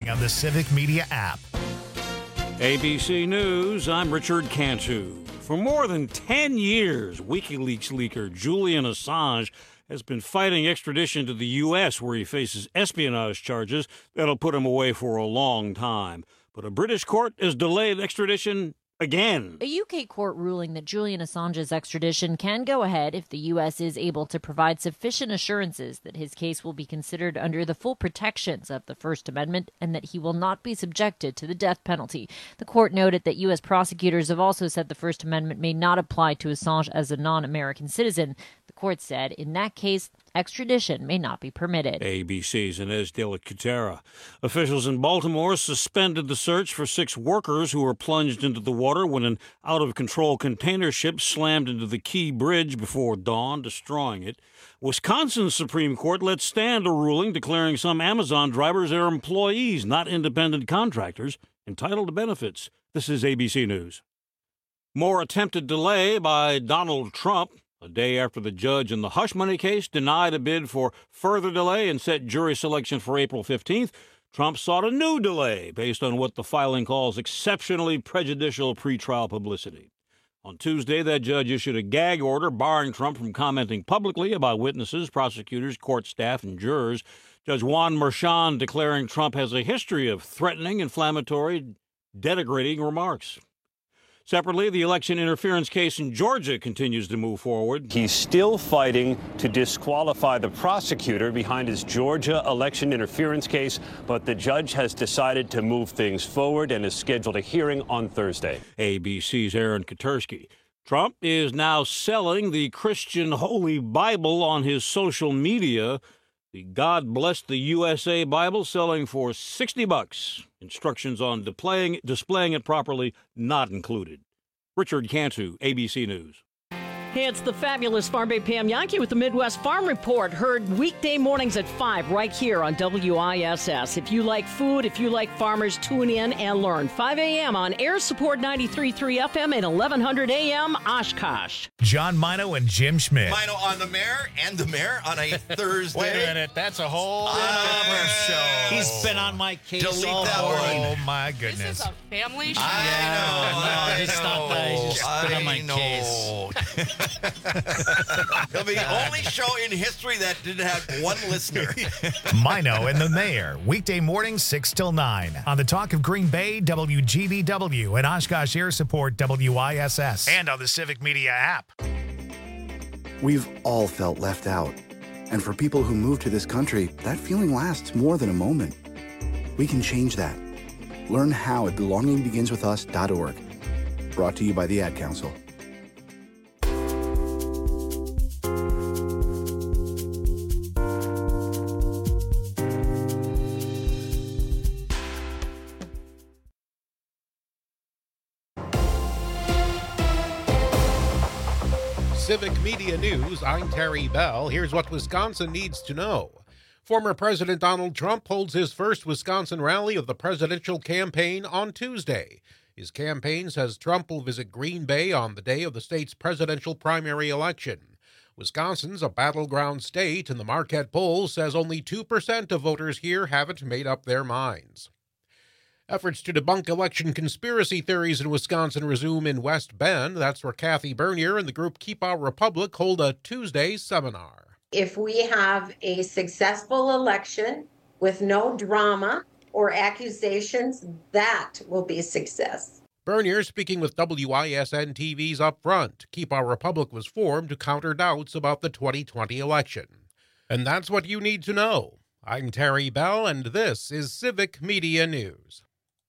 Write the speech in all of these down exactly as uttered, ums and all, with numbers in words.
on the Civic Media app. A B C News, I'm Richard Cantu. For more than ten years, WikiLeaks leaker Julian Assange has been fighting extradition to the U S, where he faces espionage charges that'll put him away for a long time. But a British court has delayed extradition again. A U K court ruling that Julian Assange's extradition can go ahead if the U S is able to provide sufficient assurances that his case will be considered under the full protections of the First Amendment and that he will not be subjected to the death penalty. The court noted that U S prosecutors have also said the First Amendment may not apply to Assange as a non-American citizen. The court said in that case, extradition may not be permitted. A B C's Inez de la Cutera. Officials in Baltimore suspended the search for six workers who were plunged into the water when an out-of-control container ship slammed into the Key Bridge before dawn, destroying it. Wisconsin's Supreme Court let stand a ruling declaring some Amazon drivers are employees, not independent contractors, entitled to benefits. This is A B C News. More attempted delay by Donald Trump. A day after the judge in the hush money case denied a bid for further delay and set jury selection for April fifteenth, Trump sought a new delay based on what the filing calls exceptionally prejudicial pretrial publicity. On Tuesday, that judge issued a gag order barring Trump from commenting publicly about witnesses, prosecutors, court staff, and jurors. Judge Juan Merchan declaring Trump has a history of threatening, inflammatory, denigrating remarks. Separately, the election interference case in Georgia continues to move forward. He's still fighting to disqualify the prosecutor behind his Georgia election interference case, but the judge has decided to move things forward and has scheduled a hearing on Thursday. A B C's Aaron Katersky. Trump is now selling the Christian Holy Bible on his social media. The God Bless the U S A Bible selling for sixty bucks. Instructions on displaying, displaying it properly not included. Richard Cantu, A B C News. Hey, it's the fabulous Farm Bay Pam Yankee with the Midwest Farm Report, heard weekday mornings at five right here on W I S S. If you like food, if you like farmers, tune in and learn. five a.m. on Air Support ninety-three point three F M and eleven hundred A M Oshkosh. John Mino and Jim Schmidt. Mino on the mayor and the mayor on a Thursday. Wait a minute, that's a whole uh, other show. He's been on my case Delete all that morning. Oh, my goodness. This is a family show. I know. No, I it's know. not that. He's just been on my I know. case. It'll be the only show in history that didn't have one listener. Mino and the Mayor, weekday mornings six till nine on the Talk of Green Bay, W G B W, and Oshkosh Air Support, W I S S, and on the Civic Media app. We've all felt left out. And for people who move to this country, that feeling lasts more than a moment. We can change that. Learn how at belonging begins with us dot org. Brought to you by the Ad Council. Civic Media News, I'm Terry Bell. Here's what Wisconsin needs to know. Former President Donald Trump holds his first Wisconsin rally of the presidential campaign on Tuesday. His campaign says Trump will visit Green Bay on the day of the state's presidential primary election. Wisconsin's a battleground state, and the Marquette poll says only two percent of voters here haven't made up their minds. Efforts to debunk election conspiracy theories in Wisconsin resume in West Bend. That's where Kathy Bernier and the group Keep Our Republic hold a Tuesday seminar. If we have a successful election with no drama or accusations, that will be a success. Bernier speaking with W I S N T V's Up Front. Keep Our Republic was formed to counter doubts about the twenty twenty election. And that's what you need to know. I'm Terry Bell, and this is Civic Media News.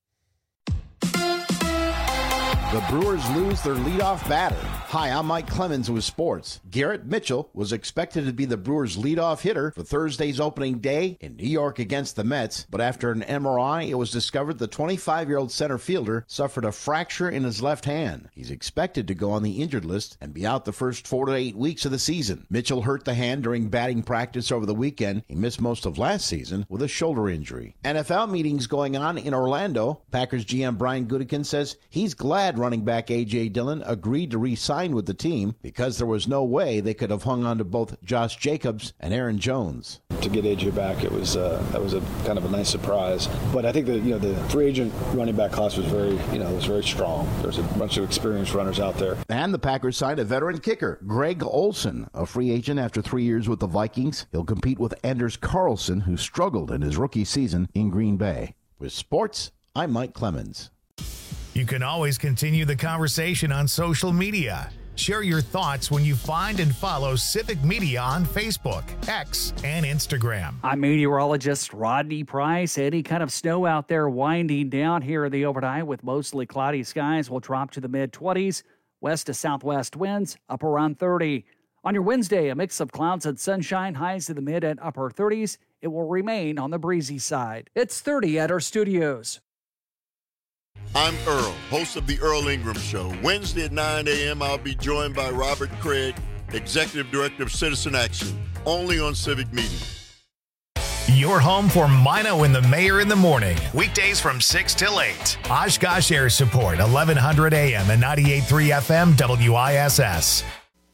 The Brewers lose their leadoff batter. Hi, I'm Mike Clemens with sports. Garrett Mitchell was expected to be the Brewers' leadoff hitter for Thursday's opening day in New York against the Mets, but after an M R I, it was discovered the twenty-five-year-old center fielder suffered a fracture in his left hand. He's expected to go on the injured list and be out the first four to eight weeks of the season. Mitchell hurt the hand during batting practice over the weekend. He missed most of last season with a shoulder injury. N F L meetings going on in Orlando. Packers G M Brian Gutekunst says he's glad running back A J Dillon agreed to re-sign signed with the team because there was no way they could have hung on to both Josh Jacobs and Aaron Jones. To get A J back, it was uh, that was a kind of a nice surprise. But I think that you know the free agent running back class was very you know was very strong. There's a bunch of experienced runners out there. And the Packers signed a veteran kicker, Greg Olsen, a free agent after three years with the Vikings. He'll compete with Anders Carlson, who struggled in his rookie season in Green Bay. With sports, I'm Mike Clemens. You can always continue the conversation on social media. Share your thoughts when you find and follow Civic Media on Facebook, X, and Instagram. I'm meteorologist Rodney Price. Any kind of snow out there winding down here in the overnight with mostly cloudy skies will drop to the mid-twenties. West to southwest winds up around thirty. On your Wednesday, a mix of clouds and sunshine, highs to the mid and upper thirties. It will remain on the breezy side. It's thirty at our studios. I'm Earl, host of The Earl Ingram Show. Wednesday at nine a.m., I'll be joined by Robert Craig, Executive Director of Citizen Action, only on Civic Media. Your home for Mino and the Mayor in the morning. Weekdays from six till eight. Oshkosh Air Support, eleven hundred A M and ninety-eight point three F M W I S S.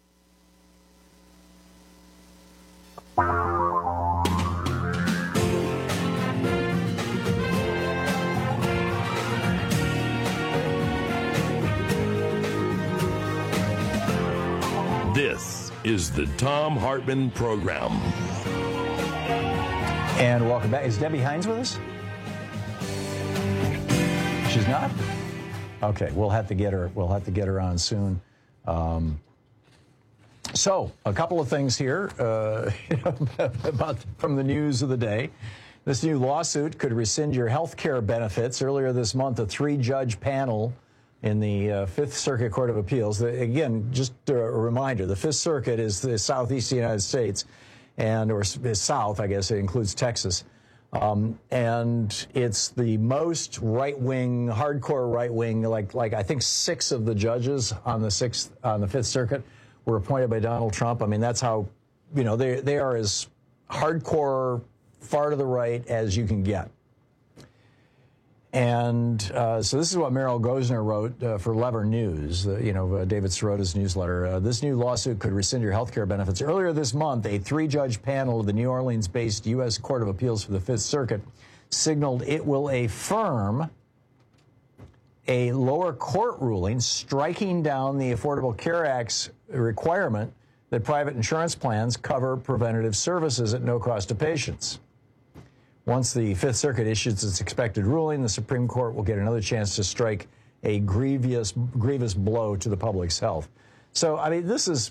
This is the Thom Hartmann Program. And welcome back. Is Debbie Hines with us? She's not? Okay, we'll have to get her. We'll have to get her on soon. Um, so, a couple of things here uh, about from the news of the day. This new lawsuit could rescind your health care benefits. Earlier this month, a three-judge panel in the uh, Fifth Circuit Court of Appeals. The, again, just a reminder, the Fifth Circuit is the southeast United States, and or is south, I guess. It includes Texas. Um, and it's the most right-wing, hardcore right-wing, like like I think six of the judges on the sixth on the Fifth Circuit were appointed by Donald Trump. I mean, that's how, you know, they they are as hardcore, far to the right as you can get. And uh, so this is what Meryl Gosner wrote uh, for Lever News, uh, you know, uh, David Sirota's newsletter. Uh, this new lawsuit could rescind your health care benefits. Earlier this month, a three-judge panel of the New Orleans-based U S Court of Appeals for the Fifth Circuit signaled it will affirm a lower court ruling striking down the Affordable Care Act's requirement that private insurance plans cover preventative services at no cost to patients. Once the Fifth Circuit issues its expected ruling, the Supreme Court will get another chance to strike a grievous, grievous blow to the public's health. So, I mean, this is,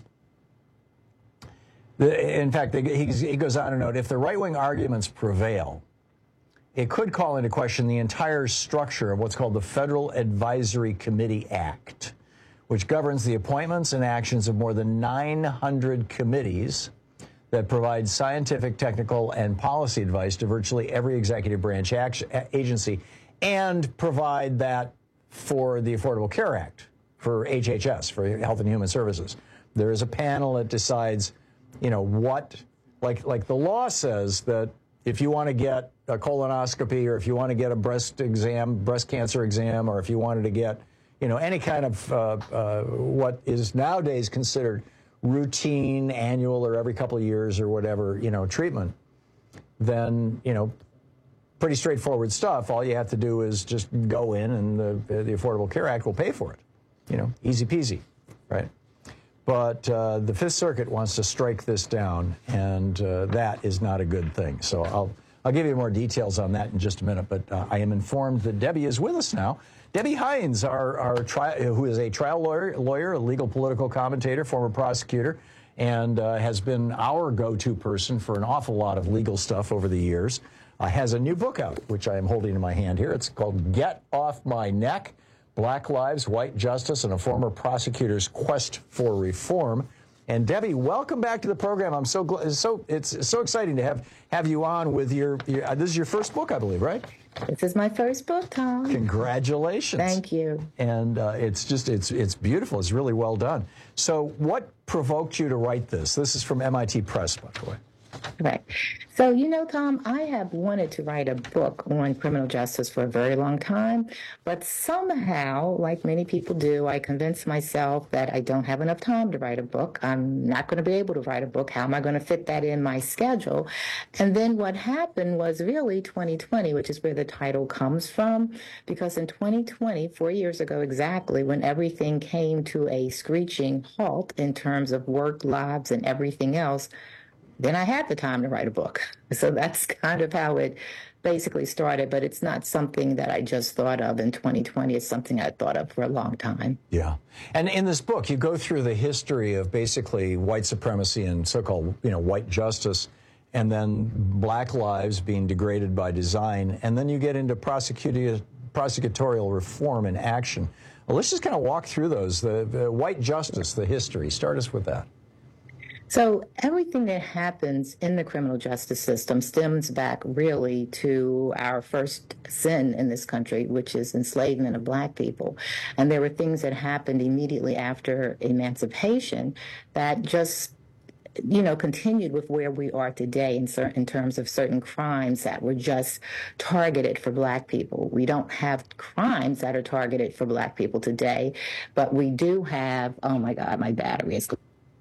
the, in fact, he goes on to note, if the right-wing arguments prevail, it could call into question the entire structure of what's called the Federal Advisory Committee Act, which governs the appointments and actions of more than nine hundred committees that provide scientific, technical, and policy advice to virtually every executive branch action, agency, and provide that for the Affordable Care Act, for H H S, for Health and Human Services. There is a panel that decides, you know, what, like, like the law says that if you want to get a colonoscopy or if you want to get a breast exam, breast cancer exam, or if you wanted to get, you know, any kind of uh, uh, what is nowadays considered routine, annual, or every couple of years or whatever, you know, treatment, then, you know, pretty straightforward stuff. All you have to do is just go in and the, the Affordable Care Act will pay for it. You know, easy peasy, right? But uh, the Fifth Circuit wants to strike this down, and uh, that is not a good thing. So I'll, I'll give you more details on that in just a minute, but uh, I am informed that Debbie is with us now. Debbie Hines, our, our tri- who is a trial lawyer, lawyer, a legal political commentator, former prosecutor, and uh, has been our go-to person for an awful lot of legal stuff over the years, uh, has a new book out, which I am holding in my hand here. It's called Get Off My Neck, Black Lives, White Justice, and a Former Prosecutor's Quest for Reform. And Debbie, welcome back to the program. I'm so glad. So it's so exciting to have have you on with your, your uh, this is your first book, I believe, right? This is my first book, Tom. Congratulations. Thank you. And uh, it's just, it's it's beautiful. It's really well done. So what provoked you to write this? This is from M I T Press, by the way. Right. So, you know, Tom, I have wanted to write a book on criminal justice for a very long time, but somehow, like many people do, I convinced myself that I don't have enough time to write a book. I'm not going to be able to write a book. How am I going to fit that in my schedule? And then what happened was really twenty twenty, which is where the title comes from, because in twenty twenty, four years ago exactly, when everything came to a screeching halt in terms of work, lives, and everything else, then I had the time to write a book. So that's kind of how it basically started, but it's not something that I just thought of in twenty twenty. It's something I thought of for a long time. Yeah. And in this book, you go through the history of basically white supremacy and so-called, you know, white justice, and then black lives being degraded by design, and then you get into prosecuti- prosecutorial reform and action. Well, let's just kind of walk through those. The, the white justice, the history. Start us with that. So everything that happens in the criminal justice system stems back really to our first sin in this country, which is enslavement of black people. And there were things that happened immediately after emancipation that just, you know, continued with where we are today in, certain, in terms of certain crimes that were just targeted for black people. We don't have crimes that are targeted for black people today, but we do have, oh my God, my battery is...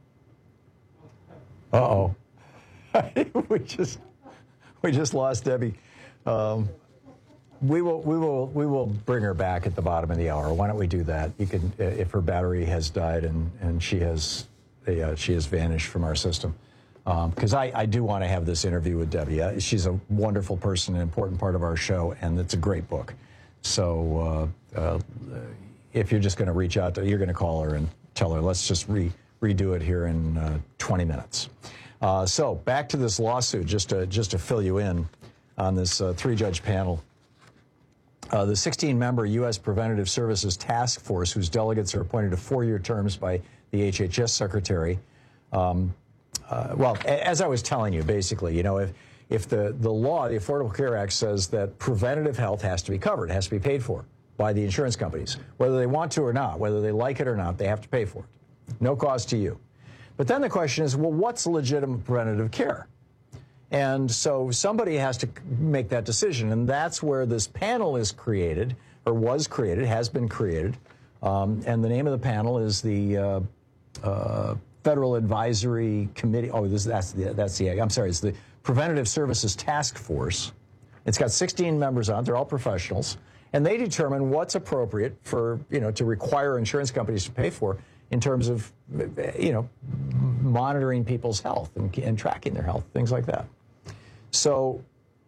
Uh-oh. we just we just lost Debbie. Um, we will we will we will bring her back at the bottom of the hour. Why don't we do that? You can, if her battery has died and and she has uh, she has vanished from our system, because um, I I do want to have this interview with Debbie. Uh, she's a wonderful person, an important part of our show, and it's a great book. So uh, uh, if you're just going to reach out to, you're going to call her and tell her, let's just re. redo it here in uh, twenty minutes. Uh, so back to this lawsuit, just to, just to fill you in on this uh, three-judge panel. Uh, the sixteen-member U S Preventative Services Task Force, whose delegates are appointed to four-year terms by the H H S Secretary. Um, uh, well, as I was telling you, basically, you know, if, if the, the law, the Affordable Care Act, says that preventative health has to be covered, has to be paid for by the insurance companies, whether they want to or not, whether they like it or not, they have to pay for it. No cost to you. But then the question is, well, what's legitimate preventative care? And so somebody has to make that decision, and that's where this panel is created, or was created, has been created. Um, and the name of the panel is the uh, uh, Federal Advisory Committee. Oh, this, that's the, that's the, I'm sorry, it's the Preventative Services Task Force. It's got sixteen members on it. They're all professionals. And they determine what's appropriate for, you know, to require insurance companies to pay for in terms of, you know, monitoring people's health and, and tracking their health, things like that. So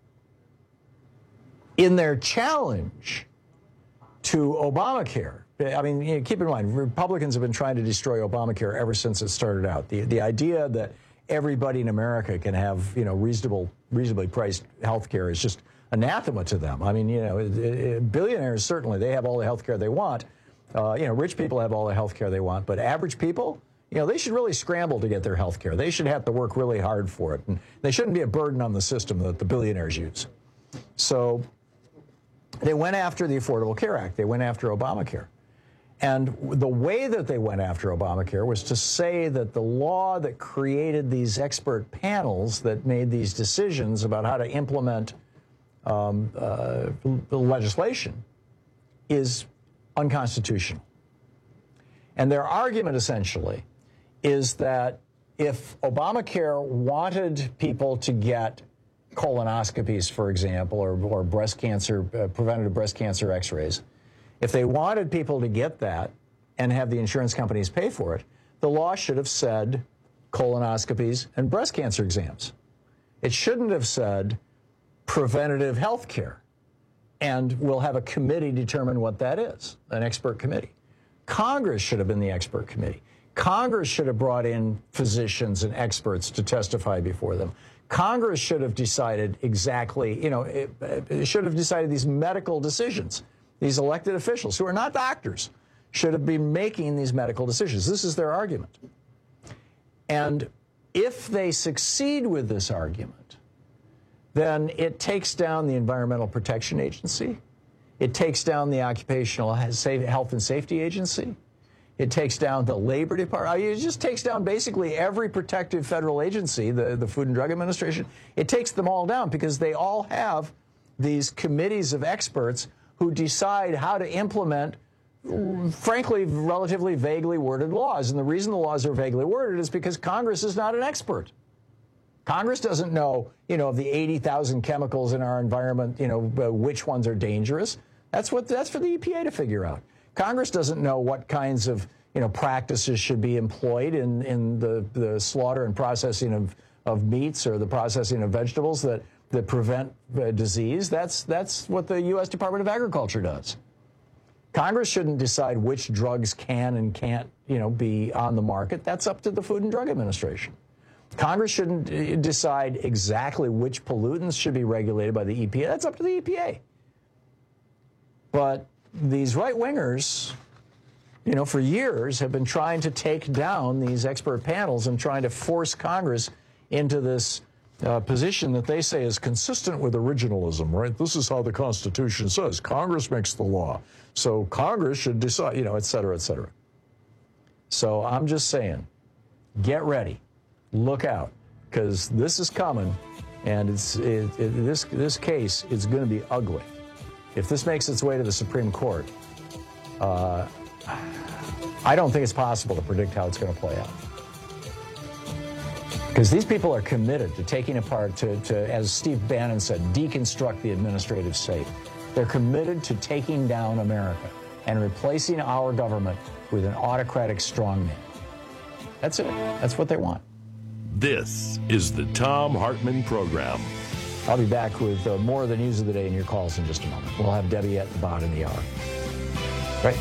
in their challenge to Obamacare, I mean, you know, keep in mind, Republicans have been trying to destroy Obamacare ever since it started out. The, the idea that everybody in America can have, you know, reasonable, reasonably priced health care is just anathema to them. I mean, you know, it, it, billionaires, certainly, they have all the health care they want. Uh, you know, rich people have all the health care they want, but average people, you know, they should really scramble to get their health care. They should have to work really hard for it. And they shouldn't be a burden on the system that the billionaires use. So they went after the Affordable Care Act. They went after Obamacare. And the way that they went after Obamacare was to say that the law that created these expert panels that made these decisions about how to implement um, uh, the legislation is unconstitutional. And their argument essentially is that if Obamacare wanted people to get colonoscopies, for example, or, or breast cancer, uh, preventative breast cancer x-rays, if they wanted people to get that and have the insurance companies pay for it, the law should have said colonoscopies and breast cancer exams. It shouldn't have said preventative health care. And we'll have a committee determine what that is, an expert committee. Congress should have been the expert committee. Congress should have brought in physicians and experts to testify before them. Congress should have decided exactly, you know, it, it should have decided these medical decisions. These elected officials, who are not doctors, should have been making these medical decisions. This is their argument. And if they succeed with this argument, then it takes down the Environmental Protection Agency. It takes down the Occupational Health and Safety Agency. It takes down the Labor Department. It just takes down basically every protective federal agency, the, the Food and Drug Administration. It takes them all down because they all have these committees of experts who decide how to implement, frankly, relatively vaguely worded laws. And the reason the laws are vaguely worded is because Congress is not an expert. Congress doesn't know, you know, of the eighty thousand chemicals in our environment, you know, which ones are dangerous. That's what that's for the E P A to figure out. Congress doesn't know what kinds of, you know, practices should be employed in, in the, the slaughter and processing of, of meats or the processing of vegetables that, that prevent uh, disease. That's, that's what the U S Department of Agriculture does. Congress shouldn't decide which drugs can and can't, you know, be on the market. That's up to the Food and Drug Administration. Congress shouldn't decide exactly which pollutants should be regulated by the E P A. That's up to the E P A. But these right-wingers, you know, for years have been trying to take down these expert panels and trying to force Congress into this uh, position that they say is consistent with originalism, right? This is how the Constitution says. Congress makes the law. So Congress should decide, you know, et cetera, et cetera. So I'm just saying, get ready. Look out, because this is coming, and it's it, it, this, this case is going to be ugly. If this makes its way to the Supreme Court, uh, I don't think it's possible to predict how it's going to play out. Because these people are committed to taking apart, to, to, as Steve Bannon said, deconstruct the administrative state. They're committed to taking down America and replacing our government with an autocratic strongman. That's it. That's what they want. This is the Thom Hartmann Program. I'll be back with uh, more of the news of the day in your calls in just a moment. We'll have Debbie at the bottom of the hour. Right?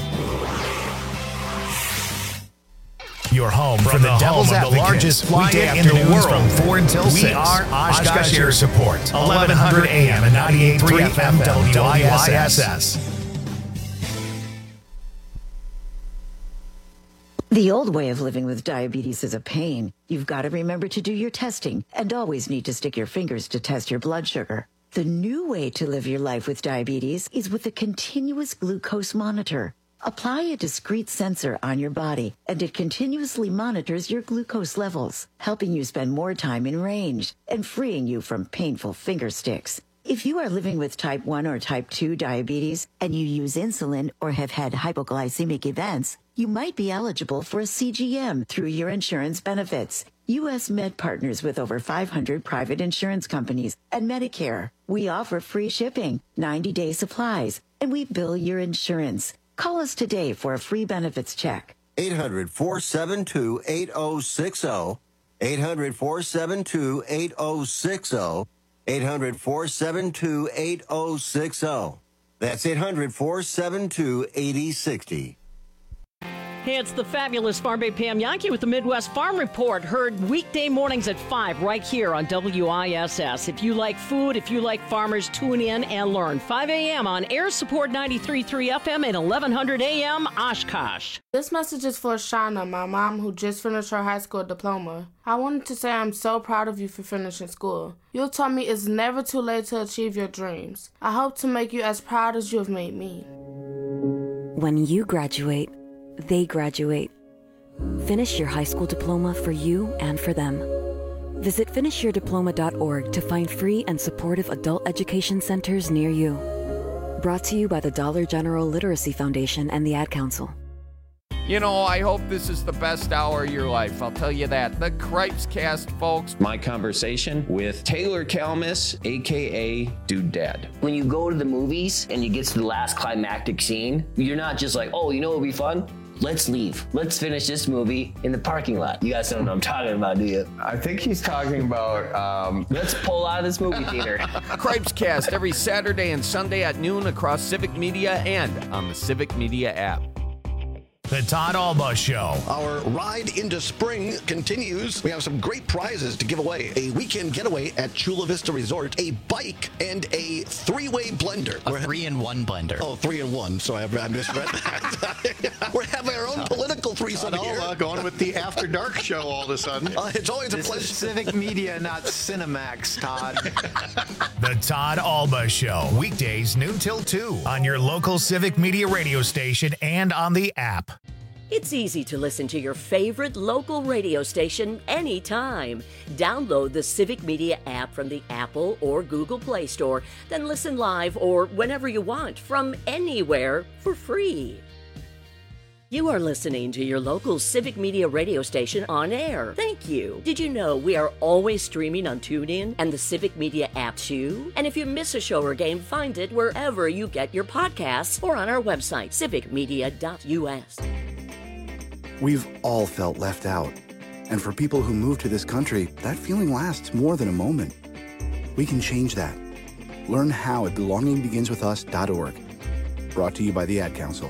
Your home for the Devil's Advocate, the largest fly in the world from four until six. We are Oshkosh Air Support, eleven hundred A M and ninety-eight point three F M W I S S. The old way of living with diabetes is a pain. You've got to remember to do your testing and always need to stick your fingers to test your blood sugar. The new way to live your life with diabetes is with a continuous glucose monitor. Apply a discrete sensor on your body, and it continuously monitors your glucose levels, helping you spend more time in range and freeing you from painful finger sticks. If you are living with type one or type two diabetes and you use insulin or have had hypoglycemic events, you might be eligible for a C G M through your insurance benefits. U S Med partners with over five hundred private insurance companies and Medicare. We offer free shipping, ninety-day supplies, and we bill your insurance. Call us today for a free benefits check. eight hundred, four seven two, eight oh six oh. eight hundred, four seven two, eight oh six oh. eight hundred, four seven two, eight oh six oh. That's eight hundred, four seven two, eight oh six oh. Hey, it's the fabulous Farm Bay Pam Yankee with the Midwest Farm Report, heard weekday mornings at five right here on W I S S. If you like food, if you like farmers, tune in and learn. five A M on Air Support ninety-three point three F M and eleven hundred A M Oshkosh. This message is for Shauna, my mom, who just finished her high school diploma. I wanted to say I'm so proud of you for finishing school. You taught me it's never too late to achieve your dreams. I hope to make you as proud as you have made me. When you graduate, they graduate. Finish your high school diploma for you and for them. Visit finish your diploma dot org to find free and supportive adult education centers near you. Brought to you by the Dollar General Literacy Foundation and the Ad Council. You know, I hope this is the best hour of your life. I'll tell you that. The Cripes Cast, folks. My conversation with Taylor Kalmus, a k a. Dude Dad. When you go to the movies and you get to the last climactic scene, you're not just like, oh, you know what would be fun? Let's leave. Let's finish this movie in the parking lot. You guys don't know what I'm talking about, do you? I think he's talking about, um... Let's pull out of this movie theater. Cripes Cast every Saturday and Sunday at noon across Civic Media and on the Civic Media app. The Todd Alba Show. Our ride into spring continues. We have some great prizes to give away. A weekend getaway at Chula Vista Resort, a bike, and a three-way blender. A three-in-one blender. Oh, three-in-one. So I misread that. We're having our own political threesome Todd here. Alba going with the After Dark show all of a sudden. Uh, it's always a this pleasure. Is Civic Media, not Cinemax, Todd. The Todd Alba Show. Weekdays noon till two on your local Civic Media radio station and on the app. It's easy to listen to your favorite local radio station anytime. Download the Civic Media app from the Apple or Google Play Store, then listen live or whenever you want from anywhere for free. You are listening to your local Civic Media radio station on air. Thank you. Did you know we are always streaming on TuneIn and the Civic Media app too? And if you miss a show or game, find it wherever you get your podcasts or on our website, civic media dot U S. We've all felt left out. And for people who move to this country, that feeling lasts more than a moment. We can change that. Learn how at belonging begins with us dot org. Brought to you by the Ad Council.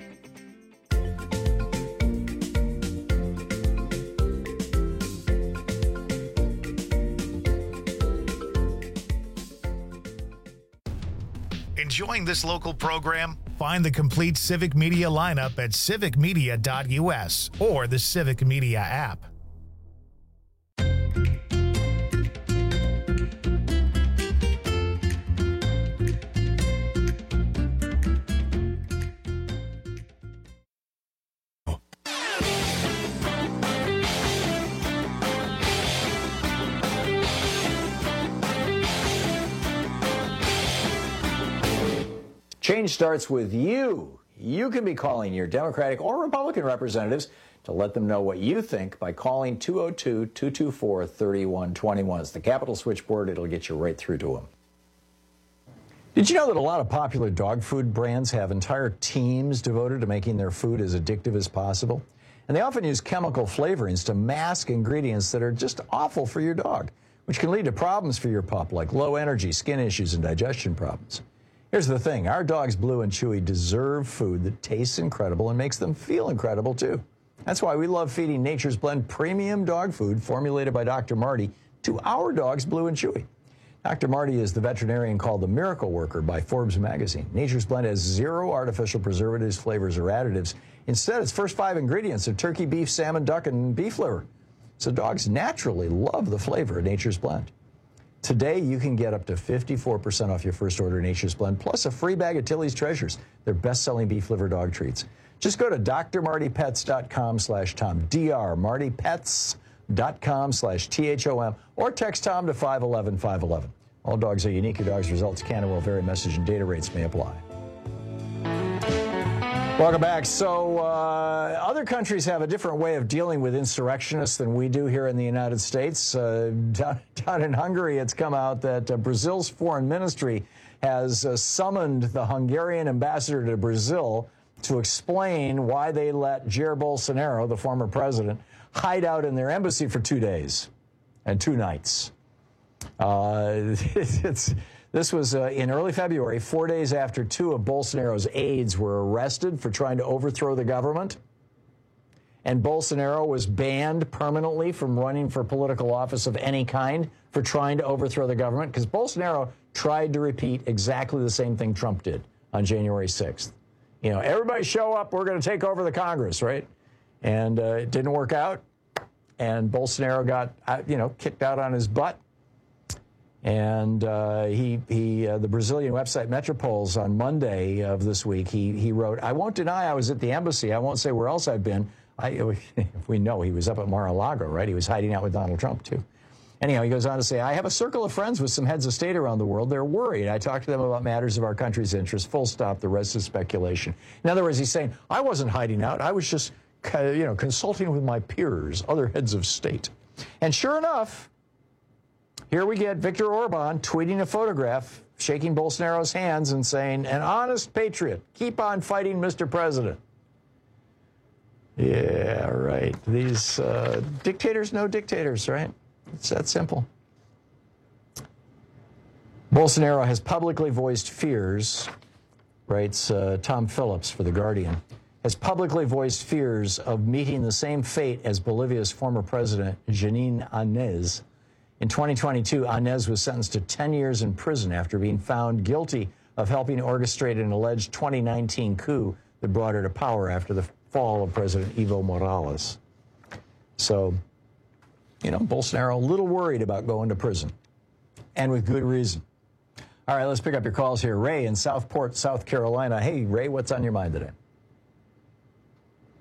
Enjoying this local program? Find the complete Civic Media lineup at civic media dot U S or the Civic Media app. Change starts with you. You can be calling your Democratic or Republican representatives to let them know what you think by calling two oh two, two two four, three one two one. It's the Capitol switchboard. It'll get you right through to them. Did you know that a lot of popular dog food brands have entire teams devoted to making their food as addictive as possible? And they often use chemical flavorings to mask ingredients that are just awful for your dog, which can lead to problems for your pup like low energy, skin issues, and digestion problems. Here's the thing. Our dogs, Blue and Chewy, deserve food that tastes incredible and makes them feel incredible, too. That's why we love feeding Nature's Blend premium dog food formulated by Doctor Marty to our dogs, Blue and Chewy. Doctor Marty is the veterinarian called the Miracle Worker by Forbes magazine. Nature's Blend has zero artificial preservatives, flavors, or additives. Instead, its first five ingredients are turkey, beef, salmon, duck, and beef liver. So dogs naturally love the flavor of Nature's Blend. Today, you can get up to fifty-four percent off your first order of Nature's Blend, plus a free bag of Tilly's Treasures, their best-selling beef liver dog treats. Just go to d r marty pets dot com slash tom, d r marty pets dot com slash T H O M, or text Tom to five one one, five one one. All dogs are unique. Your dog's results can and will vary. Message and data rates may apply. Welcome back. So uh, other countries have a different way of dealing with insurrectionists than we do here in the United States. Uh, down, down in Hungary, it's come out that uh, Brazil's foreign ministry has uh, summoned the Hungarian ambassador to Brazil to explain why they let Jair Bolsonaro, the former president, hide out in their embassy for two days and two nights. Uh, it's... This was uh, in early February, four days after two of Bolsonaro's aides were arrested for trying to overthrow the government. And Bolsonaro was banned permanently from running for political office of any kind for trying to overthrow the government, because Bolsonaro tried to repeat exactly the same thing Trump did on January sixth. You know, everybody show up, we're going to take over the Congress, right? And uh, it didn't work out. And Bolsonaro got, you know, kicked out on his butt. And uh, he, he uh, the Brazilian website Metropol's on Monday of this week, he, he wrote, "I won't deny I was at the embassy. I won't say where else I've been." I, we know he was up at Mar-a-Lago, right? He was hiding out with Donald Trump, too. Anyhow, he goes on to say, "I have a circle of friends with some heads of state around the world. They're worried. I talk to them about matters of our country's interest. Full stop. The rest is speculation." In other words, he's saying, I wasn't hiding out. I was just, you know, consulting with my peers, other heads of state. And sure enough, here we get Viktor Orban tweeting a photograph, shaking Bolsonaro's hands and saying, "An honest patriot. Keep on fighting, Mister President." Yeah, right. These uh, dictators know dictators, right? It's that simple. Bolsonaro has publicly voiced fears, writes uh, Tom Phillips for The Guardian, has publicly voiced fears of meeting the same fate as Bolivia's former president, Jeanine Áñez. In twenty twenty-two, Áñez was sentenced to ten years in prison after being found guilty of helping orchestrate an alleged twenty nineteen coup that brought her to power after the fall of President Evo Morales. So, you know, Bolsonaro a little worried about going to prison, and with good reason. All right, let's pick up your calls here. Ray in Southport, South Carolina. Hey, Ray, what's on your mind today?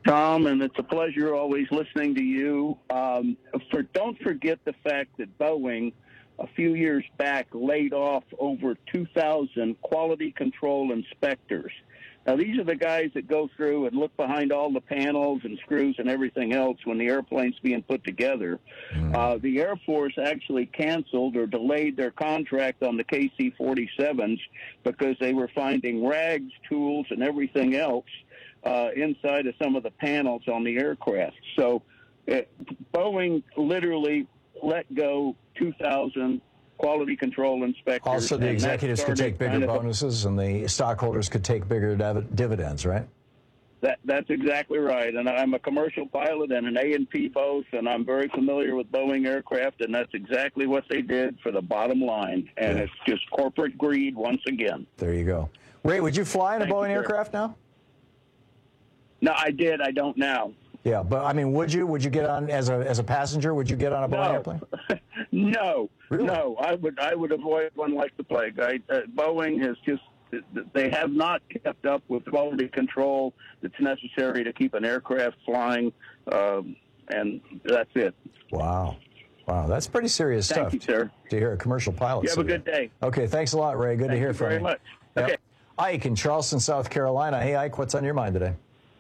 Tom, and it's a pleasure always listening to you. Um, for don't forget the fact that Boeing, a few years back, laid off over two thousand quality control inspectors. Now, these are the guys that go through and look behind all the panels and screws and everything else when the airplane's being put together. Mm. Uh, the Air Force actually canceled or delayed their contract on the K C forty-sevens because they were finding rags, tools, and everything else uh, inside of some of the panels on the aircraft. So uh, Boeing literally let go two thousand quality control inspectors. Also, the executives could take bigger bonuses and the stockholders could take bigger div- dividends, right? That, that's exactly right. And I'm a commercial pilot and an A and P both, and I'm very familiar with Boeing aircraft, and that's exactly what they did for the bottom line. And yeah. It's just corporate greed once again. There you go. Ray, would you fly in a Thank Boeing you, aircraft now? No, I did. I don't now. Yeah, but I mean, would you? Would you get on as a as a passenger? Would you get on a Boeing No. airplane? No, Really? no. I would I would avoid one like the plague. I, uh, Boeing has just they have not kept up with quality control that's necessary to keep an aircraft flying, um, and that's it. Wow, wow, that's pretty serious Thank stuff. you, sir. To hear a commercial pilot. You have say a good that. day. Okay, thanks a lot, Ray. Good Thank to hear you from very you. much. Yep. Okay. Ike in Charleston, South Carolina. Hey, Ike, what's on your mind today?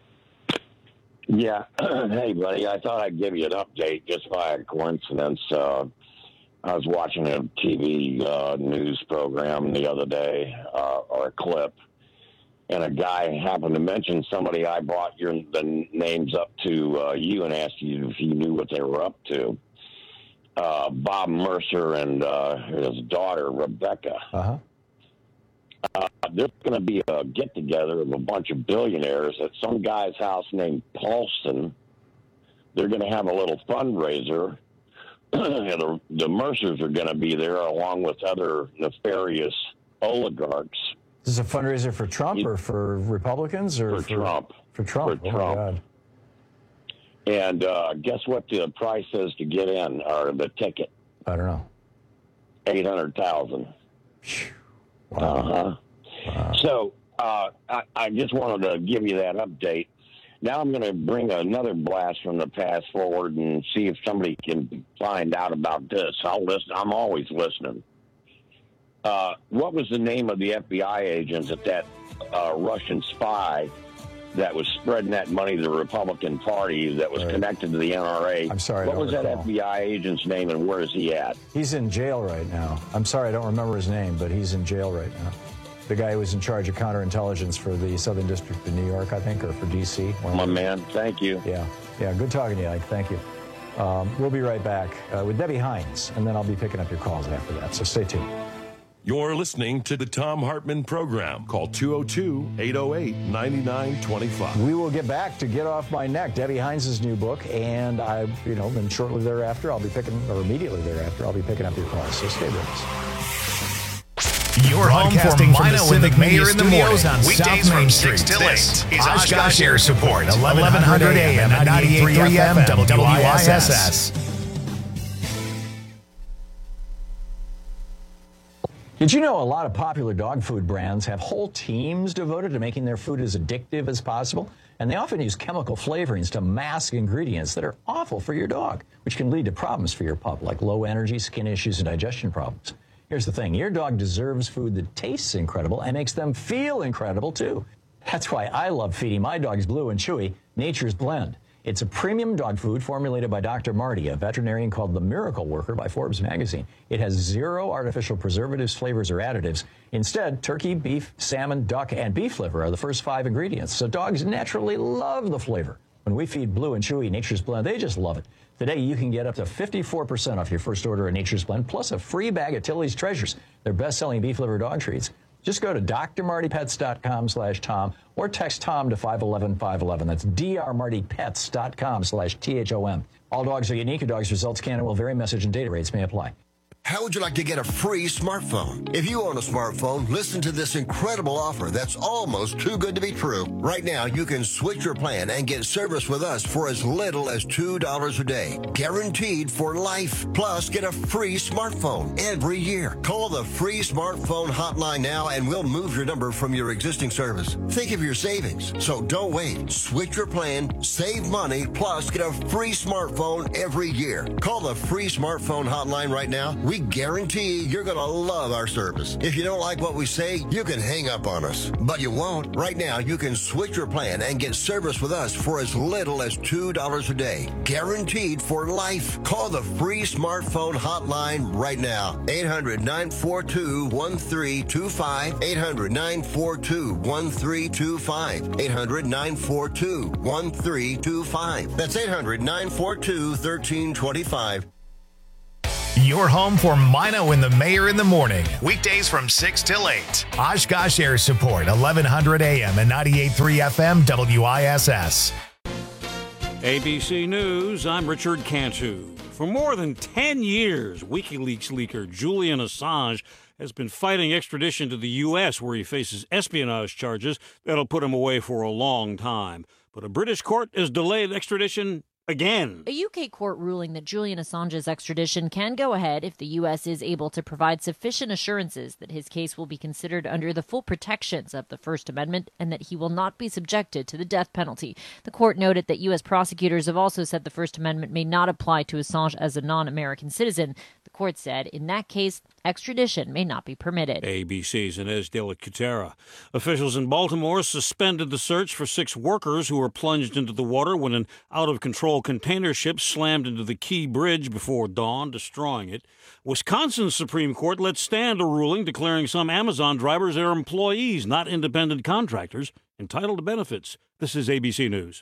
Yeah. Hey, buddy, I thought I'd give you an update just by coincidence. Uh, I was watching a T V uh, news program the other day, uh, or a clip, and a guy happened to mention somebody. I brought your the names up to uh, you and asked you if you knew what they were up to. Uh, Bob Mercer and uh, his daughter, Rebecca. Uh-huh. Uh, there's going to be a get-together of a bunch of billionaires at some guy's house named Paulson. They're going to have a little fundraiser. And the, the Mercers are going to be there along with other nefarious oligarchs. Is this a fundraiser for Trump or for Republicans? or For, for Trump. For Trump. For oh Trump. My God. And uh, guess what the price is to get in, or the ticket? I don't know. eight hundred thousand dollars. Wow. Uh-huh. Wow. So uh, I, I just wanted to give you that update. Now I'm going to bring another blast from the past forward and see if somebody can find out about this. I'll listen. I'm always listening. Uh, what was the name of the F B I agent at that uh, Russian spy that was spreading that money to the Republican Party that was Right. connected to the N R A? I'm sorry, I What don't was that recall. F B I agent's name, and where is he at? He's in jail right now. I'm sorry, I don't remember his name, but he's in jail right now. The guy who was in charge of counterintelligence for the Southern District of New York, I think, or for D C. One My of them. man, thank you. Yeah, yeah, good talking to you, Ike. Thank you. Um, we'll be right back uh, with Debbie Hines, and then I'll be picking up your calls after that, so stay tuned. You're listening to the Tom Hartman Program. Call two oh two, eight oh eight, nine nine two five. We will get back to Get Off My Neck, Debbie Hines' new book, and I, you know, then shortly thereafter, I'll be picking, or immediately thereafter, I'll be picking up your calls, so stay with us. Your home for Mino and the Mayor in the Mornings on South Main Street. This is Oshkosh Air Support, eleven hundred A M and ninety-eight point three F M W I S S. Did you know a lot of popular dog food brands have whole teams devoted to making their food as addictive as possible? And they often use chemical flavorings to mask ingredients that are awful for your dog, which can lead to problems for your pup, like low energy, skin issues, and digestion problems. Here's the thing. Your dog deserves food that tastes incredible and makes them feel incredible, too. That's why I love feeding my dogs Blue and Chewy Nature's Blend. It's a premium dog food formulated by Doctor Marty, a veterinarian called the Miracle Worker by Forbes magazine. It has zero artificial preservatives, flavors, or additives. Instead, turkey, beef, salmon, duck, and beef liver are the first five ingredients, so dogs naturally love the flavor. When we feed Blue and Chewy Nature's Blend, they just love it. Today, you can get up to fifty-four percent off your first order of Nature's Blend, plus a free bag of Tilly's Treasures, their best-selling beef liver dog treats. Just go to d r marty pets dot com slash Tom or text Tom to five one one five one one. That's d r marty pets dot com slash T H O M. All dogs are unique. Your dog's results can and will vary. Message and data rates may apply. How would you like to get a free smartphone? If you own a smartphone, listen to this incredible offer that's almost too good to be true. Right now, you can switch your plan and get service with us for as little as two dollars a day. Guaranteed for life. Plus, get a free smartphone every year. Call the free smartphone hotline now and we'll move your number from your existing service. Think of your savings. So don't wait. Switch your plan, save money, plus get a free smartphone every year. Call the free smartphone hotline right now. We guarantee you're going to love our service. If you don't like what we say, you can hang up on us. But you won't. Right now, you can switch your plan and get service with us for as little as two dollars a day. Guaranteed for life. Call the free smartphone hotline right now. eight hundred, nine four two, one three two five. eight hundred, nine four two, one three two five. eight hundred, nine four two, one three two five. That's eight hundred, nine four two, one three two five. Your home for Mino and the Mayor in the morning. Weekdays from six till eight. Oshkosh Air Support, eleven hundred A M and ninety-eight point three F M W I S S. A B C News, I'm Richard Cantu. For more than ten years, WikiLeaks leaker Julian Assange has been fighting extradition to the U S, where he faces espionage charges that'll put him away for a long time. But a British court has delayed extradition again. A U K court ruling that Julian Assange's extradition can go ahead if the U S is able to provide sufficient assurances that his case will be considered under the full protections of the First Amendment and that he will not be subjected to the death penalty. The court noted that U S prosecutors have also said the First Amendment may not apply to Assange as a non-American citizen. The court said, in that case, extradition may not be permitted. A B C's Inez de la Cutera. Officials in Baltimore suspended the search for six workers who were plunged into the water when an out-of-control container ship slammed into the Key Bridge before dawn, destroying it. Wisconsin's Supreme Court let stand a ruling declaring some Amazon drivers are employees, not independent contractors, entitled to benefits. This is A B C News.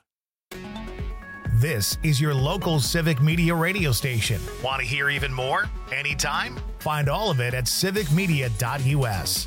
This is your local Civic Media radio station. Want to hear even more? Anytime? Find all of it at civic media dot U S.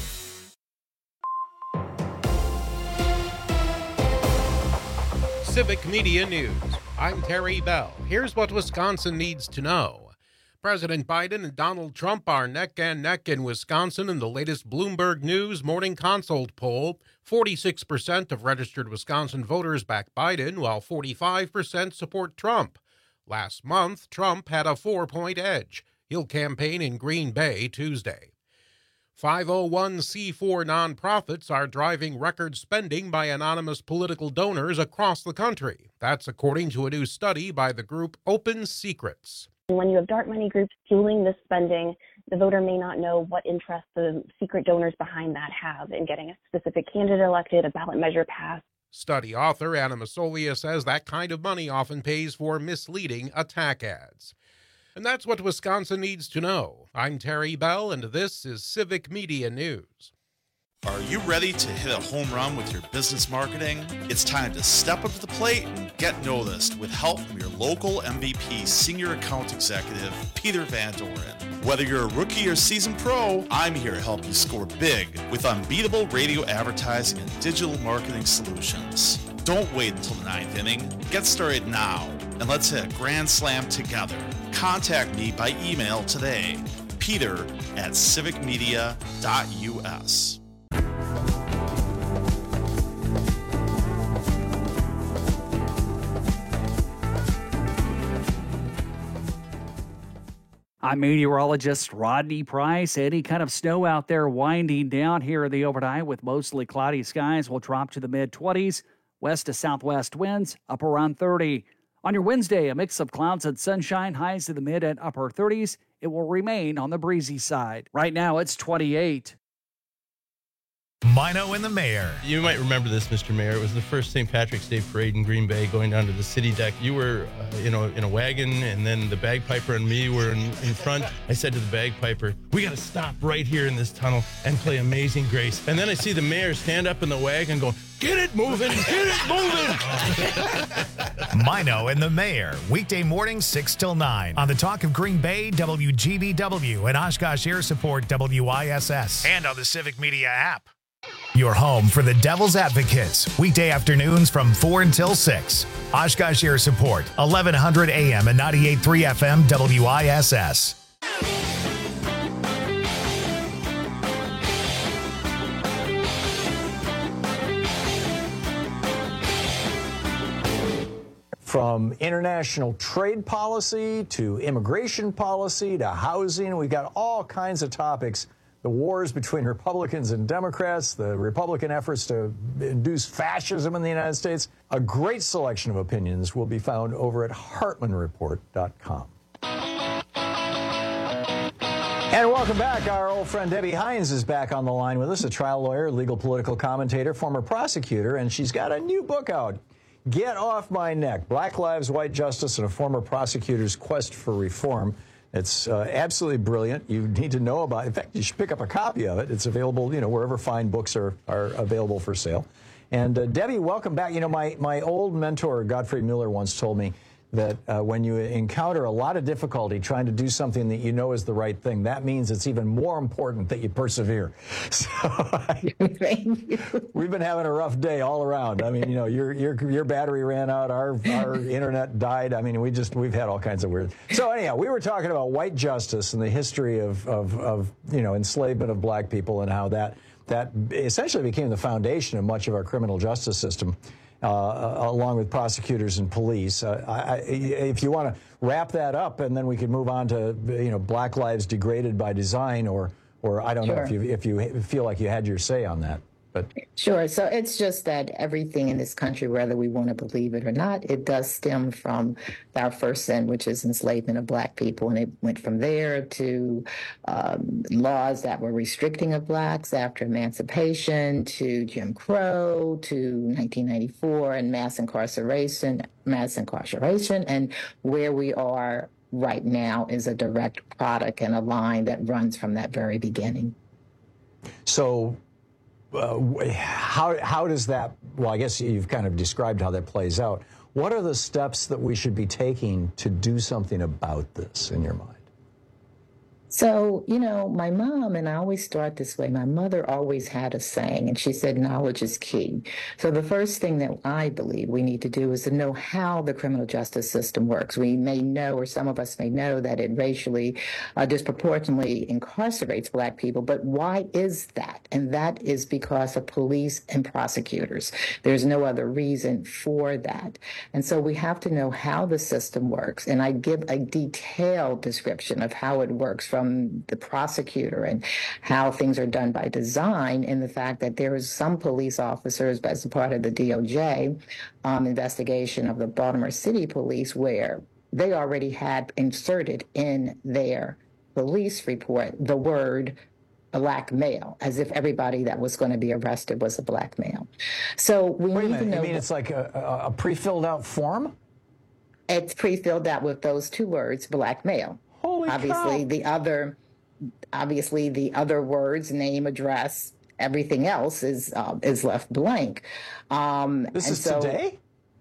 Civic Media News. I'm Terry Bell. Here's what Wisconsin needs to know. President Biden and Donald Trump are neck and neck in Wisconsin in the latest Bloomberg News Morning Consult poll. forty-six percent of registered Wisconsin voters back Biden, while forty-five percent support Trump. Last month, Trump had a four-point edge. He'll campaign in Green Bay Tuesday. five oh one c four nonprofits are driving record spending by anonymous political donors across the country. That's according to a new study by the group Open Secrets. When you have dark money groups fueling this spending, the voter may not know what interest the secret donors behind that have in getting a specific candidate elected, a ballot measure passed. Study author Anna Masolia says that kind of money often pays for misleading attack ads. And that's what Wisconsin needs to know. I'm Terry Bell, and this is Civic Media News. Are you ready to hit a home run with your business marketing? It's time to step up to the plate and get noticed with help from your local M V P Senior Account Executive, Peter Van Doren. Whether you're a rookie or seasoned pro, I'm here to help you score big with unbeatable radio advertising and digital marketing solutions. Don't wait until the ninth inning. Get started now, and let's hit a grand slam together. Contact me by email today, peter at civic media dot U S. I'm meteorologist Rodney Price. Any kind of snow out there winding down here in the overnight with mostly cloudy skies will drop to the mid-twenties. West to southwest winds up around thirty. On your Wednesday, a mix of clouds and sunshine, highs to the mid and upper thirties. It will remain on the breezy side. Right now, it's twenty-eight. Mino and the Mayor. You might remember this, Mister Mayor. It was the first Saint Patrick's Day parade in Green Bay going down to the city deck. You were, uh, you know, in a wagon, and then the bagpiper and me were in, in front. I said to the bagpiper, we got to stop right here in this tunnel and play Amazing Grace. And then I see the mayor stand up in the wagon going, get it moving, get it moving. Mino and the Mayor, weekday mornings six till nine on the Talk of Green Bay, W G B W, and Oshkosh Air Support, W I S S, and on the Civic Media app. Your home for the Devil's Advocates, weekday afternoons from four until six. Oshkosh Air Support, eleven hundred A M and ninety-eight point three F M W I S S. from international trade policy to immigration policy to housing. We've got all kinds of topics. The wars between Republicans and Democrats, the Republican efforts to induce fascism in the United States. A great selection of opinions will be found over at Hartman Report dot com. And welcome back. Our old friend Debbie Hines is back on the line with us, a trial lawyer, legal political commentator, former prosecutor, and she's got a new book out, Get Off My Neck, Black Lives, White Justice, and a Former Prosecutor's Quest for Reform. It's uh, absolutely brilliant. You need to know about it. In fact, you should pick up a copy of it. It's available, you know, wherever fine books are, are available for sale. And uh, Debbie, welcome back. You know, my, my old mentor, Godfrey Mueller, once told me that uh, when you encounter a lot of difficulty trying to do something that you know is the right thing, that means it's even more important that you persevere. So we've been having a rough day all around. I mean, you know, your your your battery ran out, our our internet died. I mean, we just we've had all kinds of weird. So anyhow, we were talking about white justice and the history of of, of you know enslavement of black people and how that that essentially became the foundation of much of our criminal justice system. Uh, along with prosecutors and police. Uh, I, if you want to wrap that up, and then we could move on to, you know, Black Lives Degraded by Design, or, or I don't Sure. know if you if you feel like you had your say on that. But Sure. So it's just that everything in this country, whether we want to believe it or not, it does stem from our first sin, which is enslavement of black people. And it went from there to um, laws that were restricting of blacks after emancipation, to Jim Crow, to nineteen ninety-four and mass incarceration, mass incarceration. And where we are right now is a direct product and a line that runs from that very beginning. So Uh, how how does that, well, I guess you've kind of described how that plays out. What are the steps that we should be taking to do something about this in your mind? So, you know, my mom, and I always start this way, my mother always had a saying, and she said, knowledge is key. So the first thing that I believe we need to do is to know how the criminal justice system works. We may know, or some of us may know, that it racially uh, disproportionately incarcerates black people, but why is that? And that is because of police and prosecutors. There's no other reason for that. And so we have to know how the system works. And I give a detailed description of how it works from the prosecutor and how things are done by design, in the fact that there is some police officers, as a part of the D O J um, investigation of the Baltimore City Police, where they already had inserted in their police report the word black male, as if everybody that was going to be arrested was a black male. So we Wait a need minute, to know. you mean it's like a, a, a pre-filled out form? It's pre-filled out with those two words, black male. Holy obviously, cow. the other, obviously the other words, name, address, everything else is uh, is left blank. Um, This and is so, today?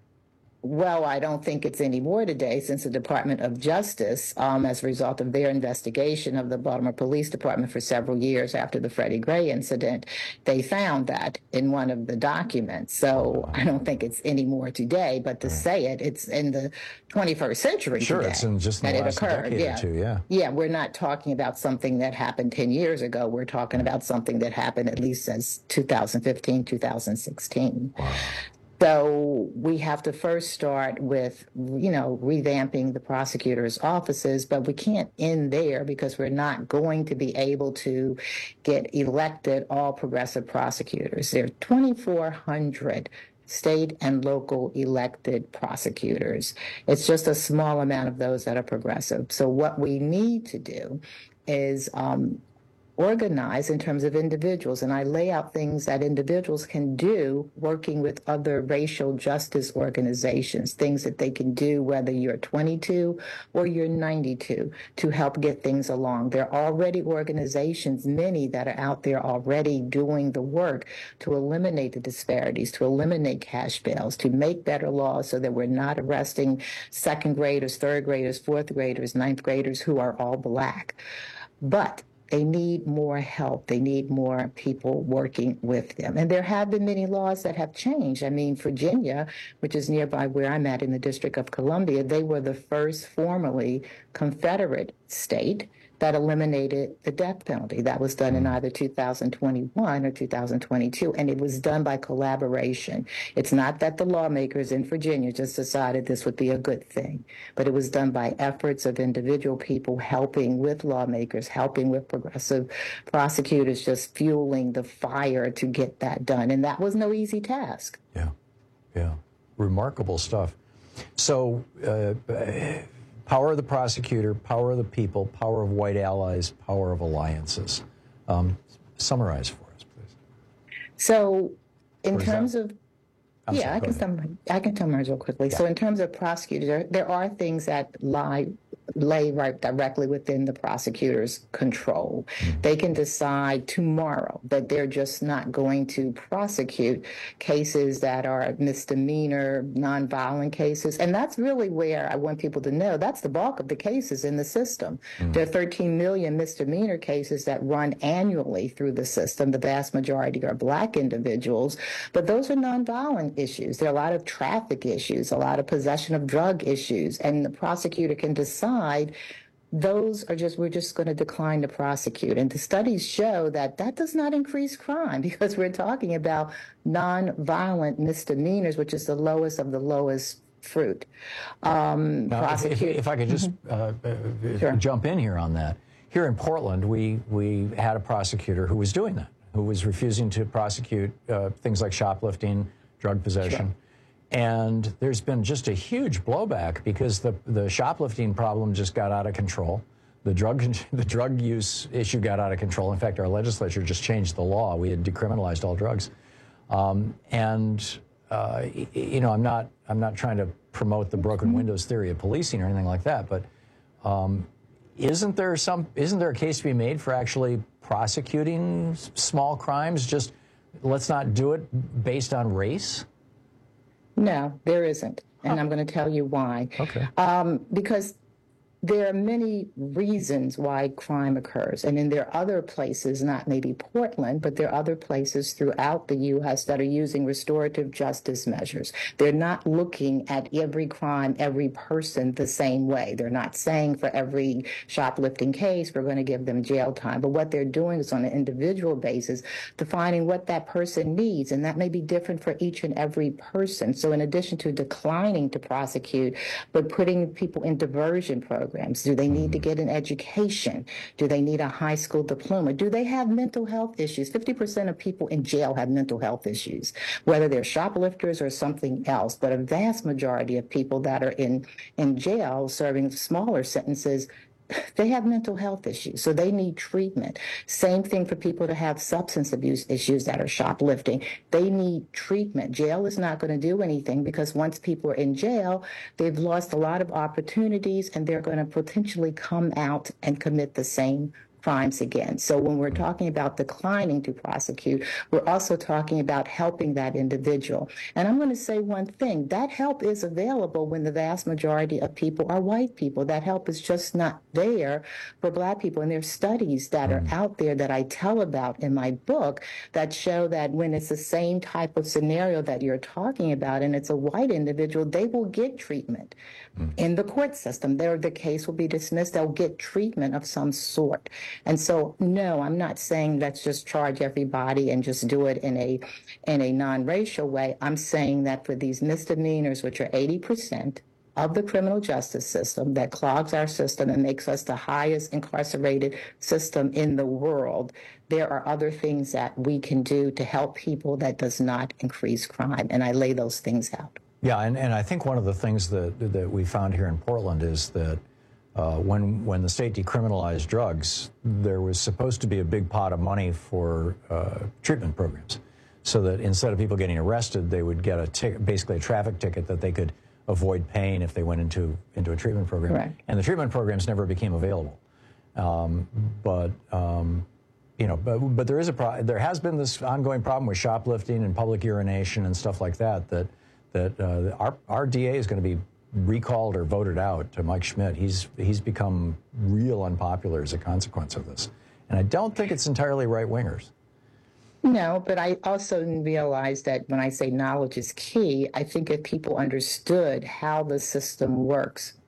Well, I don't think it's any more today, since the Department of Justice, um, as a result of their investigation of the Baltimore Police Department for several years after the Freddie Gray incident, they found that in one of the documents. So I don't think it's any more today, but to say it, it's in the twenty-first century Sure, today it's in just in the that it last occurred. decade yeah. or two, yeah. Yeah, we're not talking about something that happened ten years ago. We're talking about something that happened at least since two thousand fifteen, two thousand sixteen. Wow. So we have to first start with, you know, revamping the prosecutors' offices, but we can't end there, because we're not going to be able to get elected all progressive prosecutors. There are twenty-four hundred state and local elected prosecutors. It's just a small amount of those that are progressive. So what we need to do is um, organize in terms of individuals, and I lay out things that individuals can do working with other racial justice organizations, things that they can do whether you're twenty-two or you're ninety-two, to help get things along. There are already organizations, many that are out there already doing the work to eliminate the disparities, to eliminate cash bails, to make better laws so that we're not arresting second graders, third graders, fourth graders, ninth graders who are all black. But they need more help. They need more people working with them. And there have been many laws that have changed. I mean, Virginia, which is nearby where I'm at in the District of Columbia, they were the first formerly Confederate state that eliminated the death penalty. That was done in either two thousand twenty-one or two thousand twenty-two, and it was done by collaboration. It's not that the lawmakers in Virginia just decided this would be a good thing, but it was done by efforts of individual people helping with lawmakers, helping with progressive prosecutors, just fueling the fire to get that done. And that was no easy task. Yeah, yeah. Remarkable stuff. So, uh, power of the prosecutor, power of the people, power of white allies, power of alliances. Um, summarize for us, please. So, in terms that? of, I'm yeah, sorry, I can summarize. I can summarize real quickly. Yeah. So, in terms of prosecutors, there, there are things that lie lay right directly within the prosecutor's control. Mm-hmm. They can decide tomorrow that they're just not going to prosecute cases that are misdemeanor, nonviolent cases. And that's really where I want people to know that's the bulk of the cases in the system. Mm-hmm. There are thirteen million misdemeanor cases that run annually through the system. The vast majority are black individuals, but those are nonviolent issues. There are a lot of traffic issues, a lot of possession of drug issues, and the prosecutor can decide those are just, we're just going to decline to prosecute. And the studies show that that does not increase crime because we're talking about nonviolent misdemeanors, which is the lowest of the lowest fruit. Um, now, if, if, if I could just uh, uh, sure. jump in here on that. Here in Portland, we, we had a prosecutor who was doing that, who was refusing to prosecute uh, things like shoplifting, drug possession. Sure. And there's been just a huge blowback because the, the shoplifting problem just got out of control. The drug, the drug use issue got out of control. In fact, our legislature just changed the law. We had decriminalized all drugs. Um, and, uh, you know, I'm not, I'm not trying to promote the broken windows theory of policing or anything like that, but um, isn't there some, isn't there a case to be made for actually prosecuting small crimes? Just let's not do it based on race? No, there isn't. And I'm going to tell you why. Okay. Um, because there are many reasons why crime occurs. And then there are other places, not maybe Portland, but there are other places throughout the U S that are using restorative justice measures. They're not looking at every crime, every person the same way. They're not saying for every shoplifting case, we're going to give them jail time. But what they're doing is on an individual basis, defining what that person needs. And that may be different for each and every person. So in addition to declining to prosecute, but putting people in diversion programs, do they need to get an education? Do they need a high school diploma? Do they have mental health issues? fifty percent of people in jail have mental health issues, whether they're shoplifters or something else. But a vast majority of people that are in, in jail serving smaller sentences, they have mental health issues, so they need treatment. Same thing for people to have substance abuse issues that are shoplifting. They need treatment. Jail is not going to do anything because once people are in jail, they've lost a lot of opportunities and they're going to potentially come out and commit the same crimes again. So when we're talking about declining to prosecute, we're also talking about helping that individual. And I'm going to say one thing, that help is available when the vast majority of people are white people. That help is just not there for black people. And there's studies that are out there that I tell about in my book that show that when it's the same type of scenario that you're talking about and it's a white individual, they will get treatment mm. in the court system. Their, the case will be dismissed. They'll get treatment of some sort. And so, no, I'm not saying let's just charge everybody and just do it in a in a non-racial way. I'm saying that for these misdemeanors, which are eighty percent of the criminal justice system, that clogs our system and makes us the highest incarcerated system in the world, there are other things that we can do to help people that does not increase crime. And I lay those things out. Yeah, and, and I think one of the things that, that we found here in Portland is that Uh, when when the state decriminalized drugs, there was supposed to be a big pot of money for uh, treatment programs, so that instead of people getting arrested, they would get a ticket, basically a traffic ticket that they could avoid paying if they went into into a treatment program. Right. And the treatment programs never became available. Um, but um, you know, but but there is a pro- there has been this ongoing problem with shoplifting and public urination and stuff like that. That that uh, our our D A is going to be recalled or voted out to Mike Schmidt. He's he's become real unpopular as a consequence of this. And I don't think it's entirely right-wingers. No, but I also realize that when I say knowledge is key, I think if people understood how the system works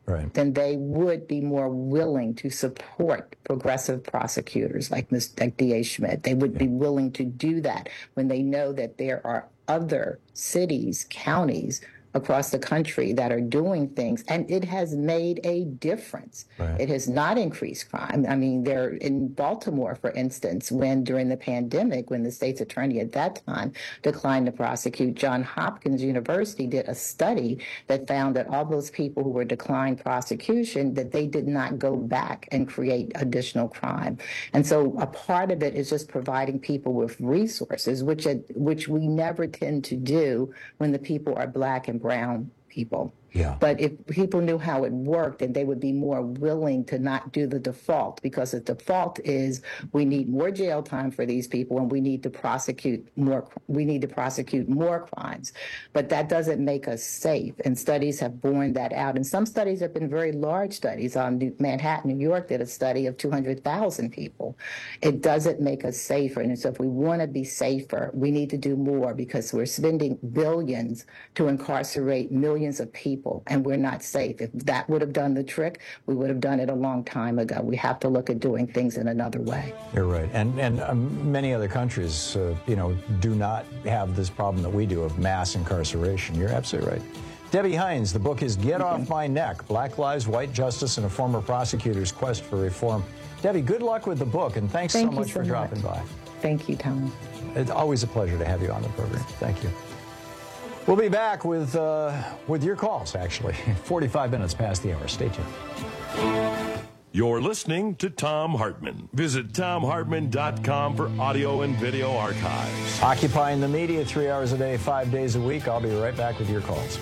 right. then they would be more willing to support progressive prosecutors like Miz like D A Schmidt. They would be willing to do that when they know that there are other cities, counties across the country that are doing things, and it has made a difference. Right. It has not increased crime. I mean, there in Baltimore, for instance, when during the pandemic, when the state's attorney at that time declined to prosecute, Johns Hopkins University did a study that found that all those people who were declined prosecution, that they did not go back and create additional crime. And so a part of it is just providing people with resources, which which we never tend to do when the people are Black and brown people. Yeah. But if people knew how it worked, then they would be more willing to not do the default, because the default is we need more jail time for these people and we need to prosecute more. We need to prosecute more crimes. But that doesn't make us safe. And studies have borne that out. And some studies have been very large studies. On Manhattan, New York did a study of two hundred thousand people. It doesn't make us safer. And so if we want to be safer, we need to do more, because we're spending billions to incarcerate millions of people. And we're not safe. If that would have done the trick, we would have done it a long time ago. We have to look at doing things in another way. You're right. And and um, many other countries, uh, you know, do not have this problem that we do of mass incarceration. You're absolutely right. Debbie Hines, the book is Get mm-hmm. Off My Neck, Black Lives, White Justice, and a Former Prosecutor's Quest for Reform. Debbie, good luck with the book, and thanks Thank so much so for much. dropping by. Thank you, Tom. It's always a pleasure to have you on the program. Thank you. We'll be back with uh, with your calls, actually. forty-five minutes past the hour. Stay tuned. You're listening to Thom Hartmann. Visit Thom Hartmann dot com for audio and video archives. Occupying the media three hours a day, five days a week. I'll be right back with your calls.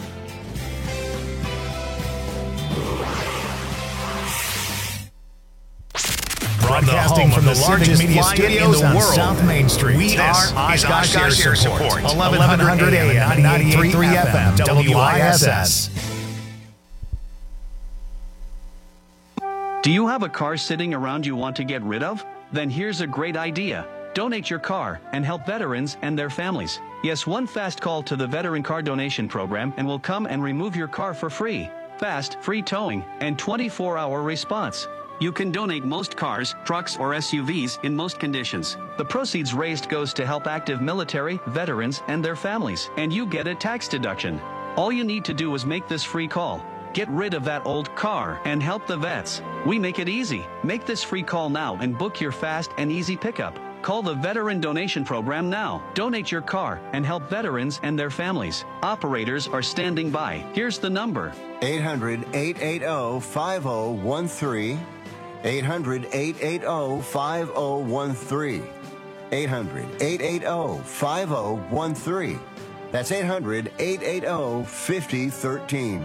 Broadcasting from the, the largest media studios in the world, South Main Street. We this are Oshkosh Air Support, Support. eleven hundred A M, ninety-eight point three F M, W I S S. Do you have a car sitting around you want to get rid of? Then here's a great idea. Donate your car and help veterans and their families. Yes, one fast call to the Veteran Car Donation Program and we'll come and remove your car for free. Fast, free towing, and twenty-four hour response. You can donate most cars, trucks, or S U Vs in most conditions. The proceeds raised goes to help active military, veterans, and their families, and you get a tax deduction. All you need to do is make this free call. Get rid of that old car and help the vets. We make it easy. Make this free call now and book your fast and easy pickup. Call the Veteran Donation Program now. Donate your car and help veterans and their families. Operators are standing by. Here's the number. eight hundred, eight eight zero, five zero one three. eight hundred, eight eight zero, five zero one three. eight hundred, eight eight zero, five zero one three. That's eight hundred, eight eight zero, five zero one three.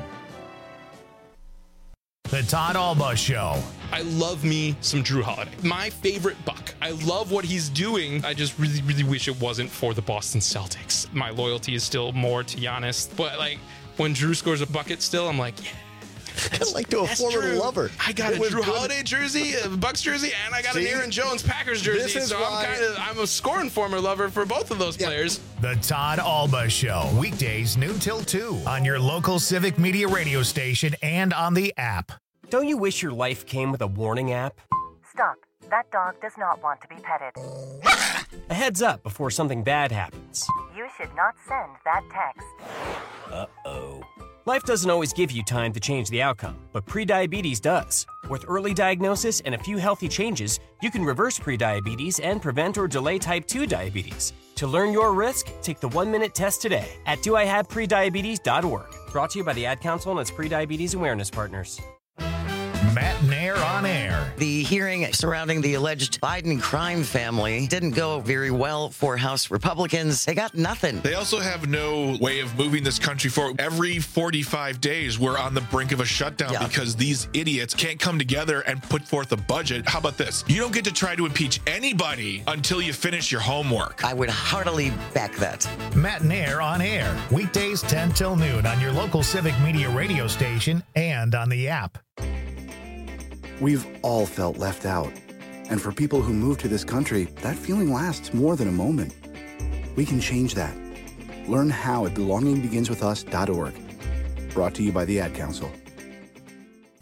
The Todd Alba Show. I love me some Drew Holiday. My favorite Buck. I love what he's doing. I just really, really wish it wasn't for the Boston Celtics. My loyalty is still more to Giannis. But, like, when Drew scores a bucket still, I'm like, yeah. Kind of like to a former true. lover. I got it a Drew good. Holiday jersey, a Bucks jersey, and I got See? an Aaron Jones Packers jersey. This is so why... I'm kind of I'm a scoring former lover for both of those yeah. players. The Todd Alba Show, weekdays noon till two on your local Civic Media radio station and on the app. Don't you wish your life came with a warning app? Stop. That dog does not want to be petted. A heads up before something bad happens. You should not send that text. Uh-oh. Life doesn't always give you time to change the outcome, but prediabetes does. With early diagnosis and a few healthy changes, you can reverse prediabetes and prevent or delay type two diabetes. To learn your risk, take the one-minute test today at do I have prediabetes dot org. Brought to you by the Ad Council and its prediabetes awareness partners. Matt Nair on air. The hearing surrounding the alleged Biden crime family didn't go very well for House Republicans. They got nothing. They also have no way of moving this country forward. Every forty-five days, we're on the brink of a shutdown yeah. because these idiots can't come together and put forth a budget. How about this? You don't get to try to impeach anybody until you finish your homework. I would heartily back that. Matt Nair on air. Weekdays ten till noon on your local Civic Media radio station and on the app. We've all felt left out. And for people who move to this country, that feeling lasts more than a moment. We can change that. Learn how at belonging begins with us dot org. Brought to you by the Ad Council.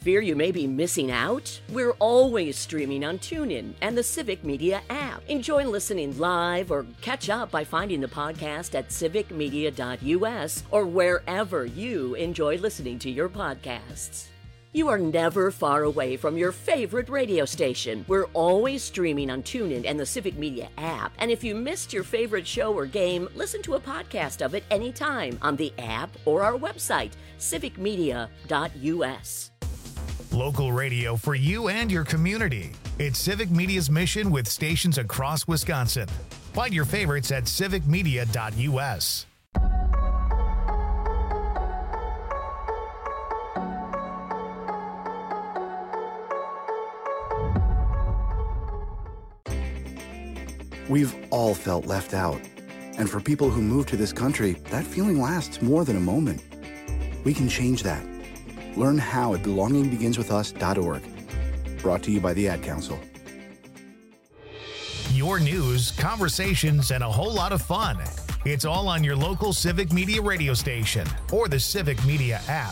fear you may be missing out? We're always streaming on TuneIn and the Civic Media app. Enjoy listening live or catch up by finding the podcast at civic media dot u s or wherever you enjoy listening to your podcasts. You are never far away from your favorite radio station. We're always streaming on TuneIn and the Civic Media app. And if you missed your favorite show or game, listen to a podcast of it anytime on the app or our website, civic media dot u s. Local radio for you and your community. It's Civic Media's mission with stations across Wisconsin. Find your favorites at civic media dot u s. We've all felt left out. And for people who move to this country, that feeling lasts more than a moment. We can change that. Learn how at belonging begins with us dot org. Brought to you by the Ad Council. Your news, conversations, and a whole lot of fun. It's all on your local Civic Media radio station or the Civic Media app.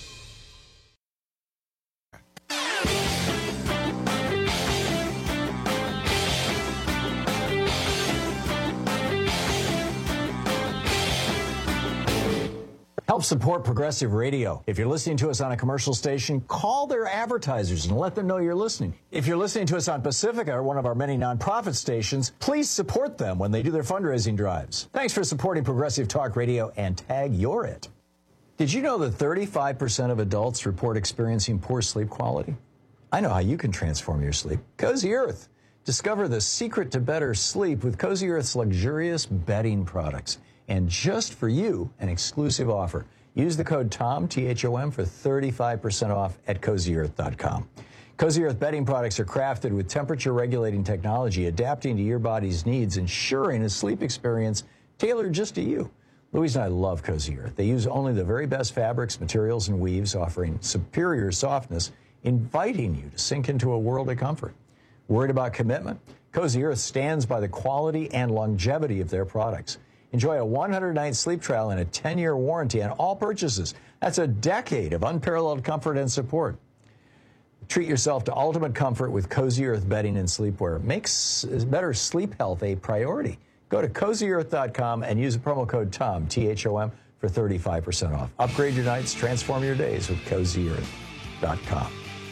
Help support Progressive Radio. If you're listening to us on a commercial station, call their advertisers and let them know you're listening. If you're listening to us on Pacifica, or one of our many nonprofit stations, please support them when they do their fundraising drives. Thanks for supporting Progressive Talk Radio and tag You're It. Did you know that thirty-five percent of adults report experiencing poor sleep quality? I know how you can transform your sleep. Cozy Earth. Discover the secret to better sleep with Cozy Earth's luxurious bedding products. And just for you, an exclusive offer. Use the code TOM, T H O M, for thirty-five percent off at cozy earth dot com. Cozy Earth bedding products are crafted with temperature-regulating technology, adapting to your body's needs, ensuring a sleep experience tailored just to you. Louise and I love Cozy Earth. They use only the very best fabrics, materials, and weaves, offering superior softness, inviting you to sink into a world of comfort. Worried about commitment? Cozy Earth stands by the quality and longevity of their products. Enjoy a one hundred night sleep trial and a ten year warranty on all purchases. That's a decade of unparalleled comfort and support. Treat yourself to ultimate comfort with Cozy Earth bedding and sleepwear. Makes better sleep health a priority. Go to cozy earth dot com and use the promo code TOM, T H O M, for thirty-five percent off. Upgrade your nights, transform your days with cozy earth dot com.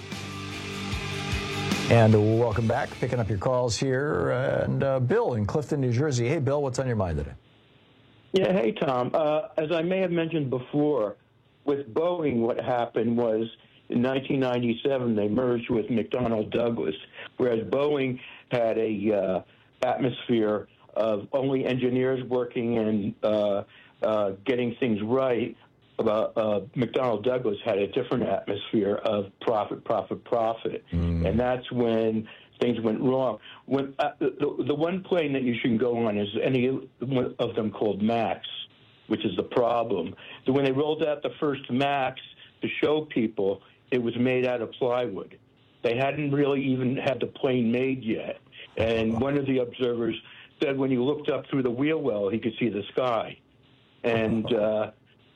And welcome back. Picking up your calls here. And uh, Bill in Clifton, New Jersey. Hey, Bill, what's on your mind today? Yeah, hey, Tom. Uh, as I may have mentioned before, with Boeing, what happened was in nineteen ninety-seven, they merged with McDonnell Douglas, whereas Boeing had a uh, atmosphere of only engineers working and uh, uh, getting things right. About, uh, McDonnell Douglas had a different atmosphere of profit, profit, profit. Mm. And that's when things went wrong. When uh, the, the one plane that you shouldn't go on is any of them called Max, which is the problem. So when they rolled out the first Max to show people, it was made out of plywood. They hadn't really even had the plane made yet. And one of the observers said when he looked up through the wheel well, he could see the sky. And uh,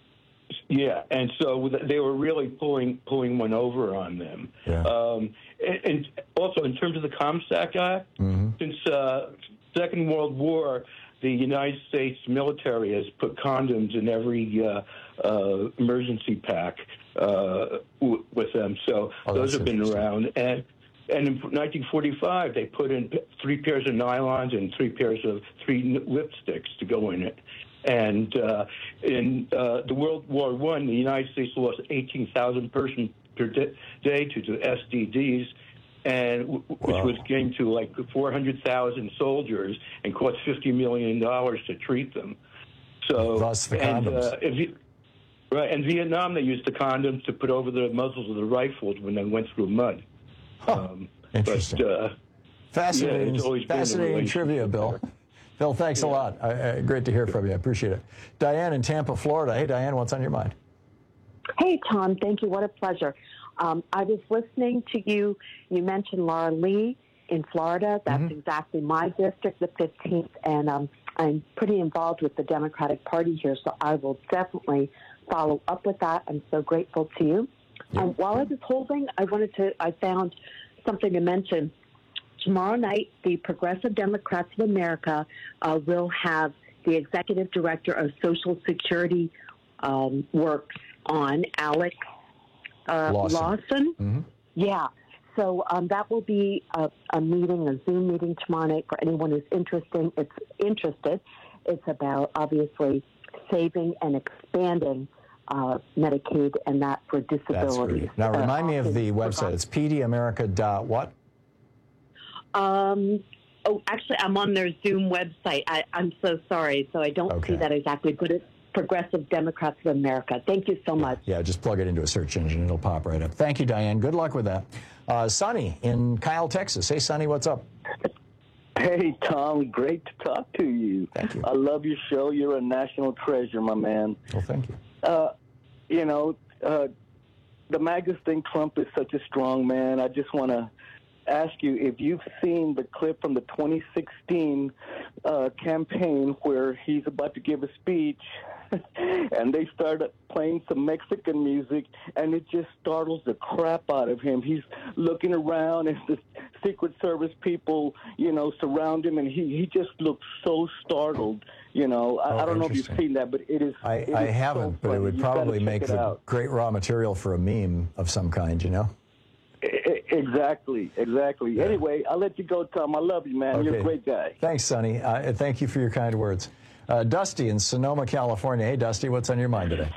yeah, and so they were really pulling pulling one over on them. Yeah. Um, and, and also, in terms of the ComStack Act, mm-hmm. since uh, Second World War, the United States military has put condoms in every uh, uh, emergency pack uh, w- with them. So oh, those have been around. And and in nineteen forty-five, they put in three pairs of nylons and three pairs of three lipsticks to go in it. And uh, in uh, the World War One, the United States lost eighteen thousand persons per day to the S D Ds, and w- which wow. was getting to like four hundred thousand soldiers and cost fifty million dollars to treat them. So, Thus the and, condoms. Uh, if, right, in Vietnam, they used the condoms to put over the muzzles of the rifles when they went through mud. Huh. Um, Interesting. But, uh, fascinating, yeah, it's always fascinating trivia, Bill. Bill, thanks yeah. a lot. I, I, great to hear from you. I appreciate it. Diane in Tampa, Florida. Hey, Diane, what's on your mind? Hey, Tom. Thank you. What a pleasure. Um, I was listening to you. You mentioned Laura Lee in Florida. That's mm-hmm. exactly my district, the fifteenth, and um, I'm pretty involved with the Democratic Party here, so I will definitely follow up with that. I'm so grateful to you. Um, while I was holding, I wanted to, I found something to mention. Tomorrow night, the Progressive Democrats of America uh, will have the executive director of Social Security um, Works on, Alex uh, Lawson. Lawson. Mm-hmm. Yeah. So um, that will be a, a meeting, a Zoom meeting tomorrow night for anyone who's interesting. It's interested. It's about, obviously, saving and expanding uh, Medicaid and that for That's disabilities. great. Now, remind uh, me of the website. It's P D America dot what? Um, oh, actually, I'm on their Zoom website. I, I'm so sorry. So I don't Okay. see that exactly, but it's Progressive Democrats of America. Thank you so much. Yeah, just plug it into a search engine. It'll pop right up. Thank you, Diane. Good luck with that. Uh, Sonny in Kyle, Texas. Hey, Sonny, what's up? Hey, Tom. Great to talk to you. Thank you. I love your show. You're a national treasure, my man. Well, thank you. Uh, you know, uh, the MAGAs think Trump is such a strong man. I just want to ask you if you've seen the clip from the twenty sixteen uh, campaign where he's about to give a speech and they started playing some Mexican music, and it just startles the crap out of him. He's looking around, and the Secret Service people, you know, surround him, and he, he just looks so startled. You know, I, Oh, I don't know if you've interesting. seen that, but it is. I, it I is haven't, so but it funny. would You've gotta probably check make it the out. great raw material for a meme of some kind, you know? E- e- Exactly, exactly. Anyway, I'll let you go, Tom. I love you, man. You're a Okay. great guy. Thanks, Sonny. Uh, thank you for your kind words. Uh, Dusty in Sonoma, California. Hey, Dusty, what's on your mind today?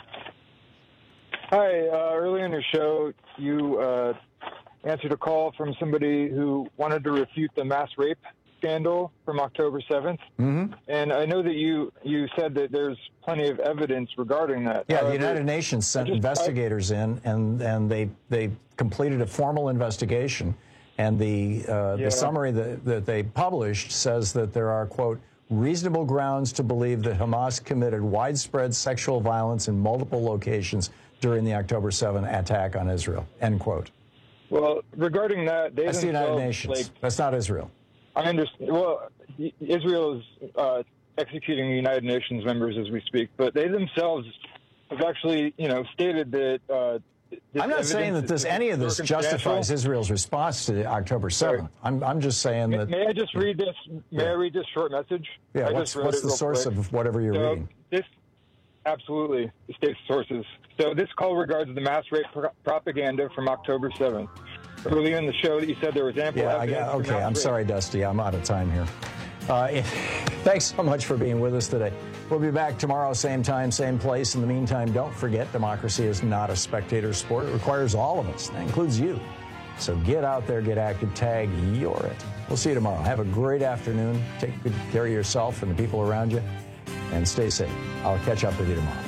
Hi. Uh, earlier in your show, you uh, answered a call from somebody who wanted to refute the mass rape scandal from October seventh. Mm-hmm. And I know that you, you said that there's plenty of evidence regarding that. Yeah, the However, United Nations sent I just- investigators in, and, and they they completed a formal investigation. And the uh, Yeah. the summary that, that they published says that there are, quote, reasonable grounds to believe that Hamas committed widespread sexual violence in multiple locations during the October seventh attack on Israel, end quote. Well, regarding that, they That's the United themselves, Nations. like, That's not Israel. I understand. Well, y- Israel is uh, executing the United Nations members as we speak, but they themselves have actually, you know, stated that. Uh, this I'm not saying that evidence this is any of this circumstantial. justifies Israel's response to October seventh. I'm I'm just saying May, that. may I just read this? May Yeah. I read this short message? Yeah, I what's, just wrote what's it the real source quick. of whatever you're So reading? This absolutely the state's sources. So this call regards the mass rape pro- propaganda from October seventh. Earlier in the show, that you said there was ample Yeah, I evidence. got, for okay, mass I'm rape. sorry, Dusty. I'm out of time here. Uh, if, thanks so much for being with us today. We'll be back tomorrow, same time, same place. In the meantime, don't forget, democracy is not a spectator sport. It requires all of us. That includes you. So get out there, get active, tag, you're it. We'll see you tomorrow. Have a great afternoon. Take good care of yourself and the people around you, and stay safe. I'll catch up with you tomorrow.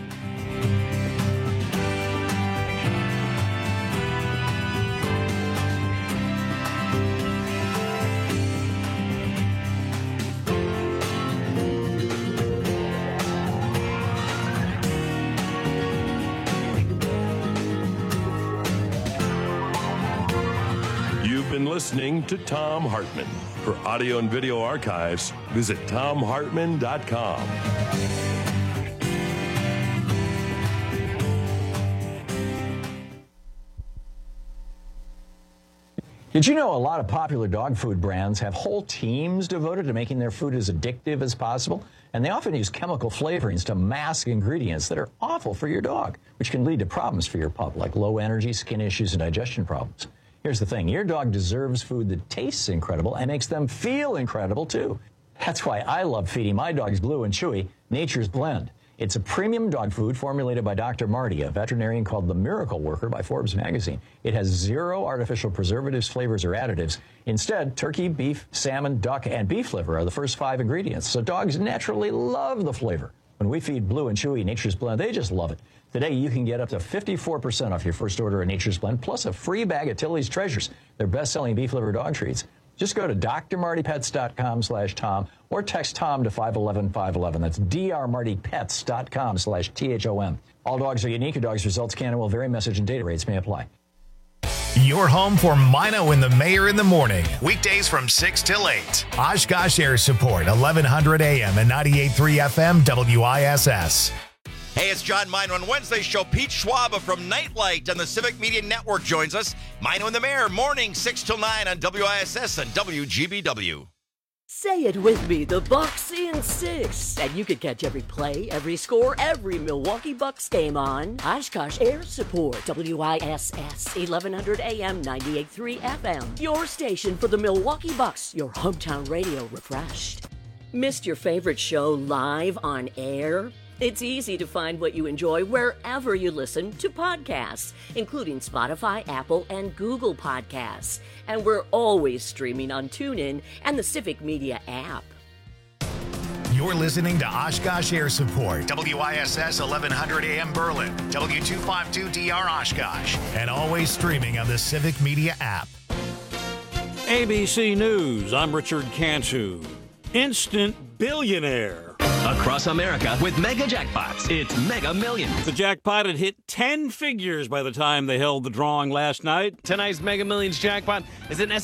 You've been listening to Tom Hartman. For audio and video archives, visit tom hartman dot com. Did you know a lot of popular dog food brands have whole teams devoted to making their food as addictive as possible? And they often use chemical flavorings to mask ingredients that are awful for your dog, which can lead to problems for your pup, like low energy, skin issues, and digestion problems. Here's the thing. Your dog deserves food that tastes incredible and makes them feel incredible, too. That's why I love feeding my dogs Blue and Chewy Nature's Blend. It's a premium dog food formulated by Doctor Marty, a veterinarian called the Miracle Worker by Forbes magazine. It has zero artificial preservatives, flavors, or additives. Instead, turkey, beef, salmon, duck, and beef liver are the first five ingredients, so dogs naturally love the flavor. When we feed Blue and Chewy Nature's Blend, they just love it. Today, you can get up to fifty-four percent off your first order of Nature's Blend, plus a free bag of Tilly's Treasures, their best-selling beef liver dog treats. Just go to d r marty pets dot com slash Tom or text Tom to five one one five one one. That's d r marty pets dot com slash T H O M. All dogs are unique. Your dog's results can and will vary. Message and data rates may apply. Your home for Mino and the Mayor in the morning. Weekdays from six till eight. Oshkosh Air Support, eleven hundred A M and ninety-eight point three F M W I S S. Hey, it's John Mino. On Wednesday's show, Pete Schwaba from Nightlight on the Civic Media Network joins us. Mino and the Mayor, morning six till nine on W I S S and W G B W. Say it with me, the Bucks in six. And you can catch every play, every score, every Milwaukee Bucks game on Oshkosh Air Support, W I S S, eleven hundred A M, ninety-eight point three F M. Your station for the Milwaukee Bucks, your hometown radio refreshed. Missed your favorite show live on air? It's easy to find what you enjoy wherever you listen to podcasts, including Spotify, Apple, and Google Podcasts. And we're always streaming on TuneIn and the Civic Media app. You're listening to Oshkosh Air Support, W I S S eleven hundred A M Berlin, W two fifty-two D R Oshkosh, and always streaming on the Civic Media app. A B C News, I'm Richard Cantu. Instant billionaire. Across America with mega jackpots. It's Mega Millions. The jackpot had hit ten figures by the time they held the drawing last night. Tonight's Mega Millions jackpot is an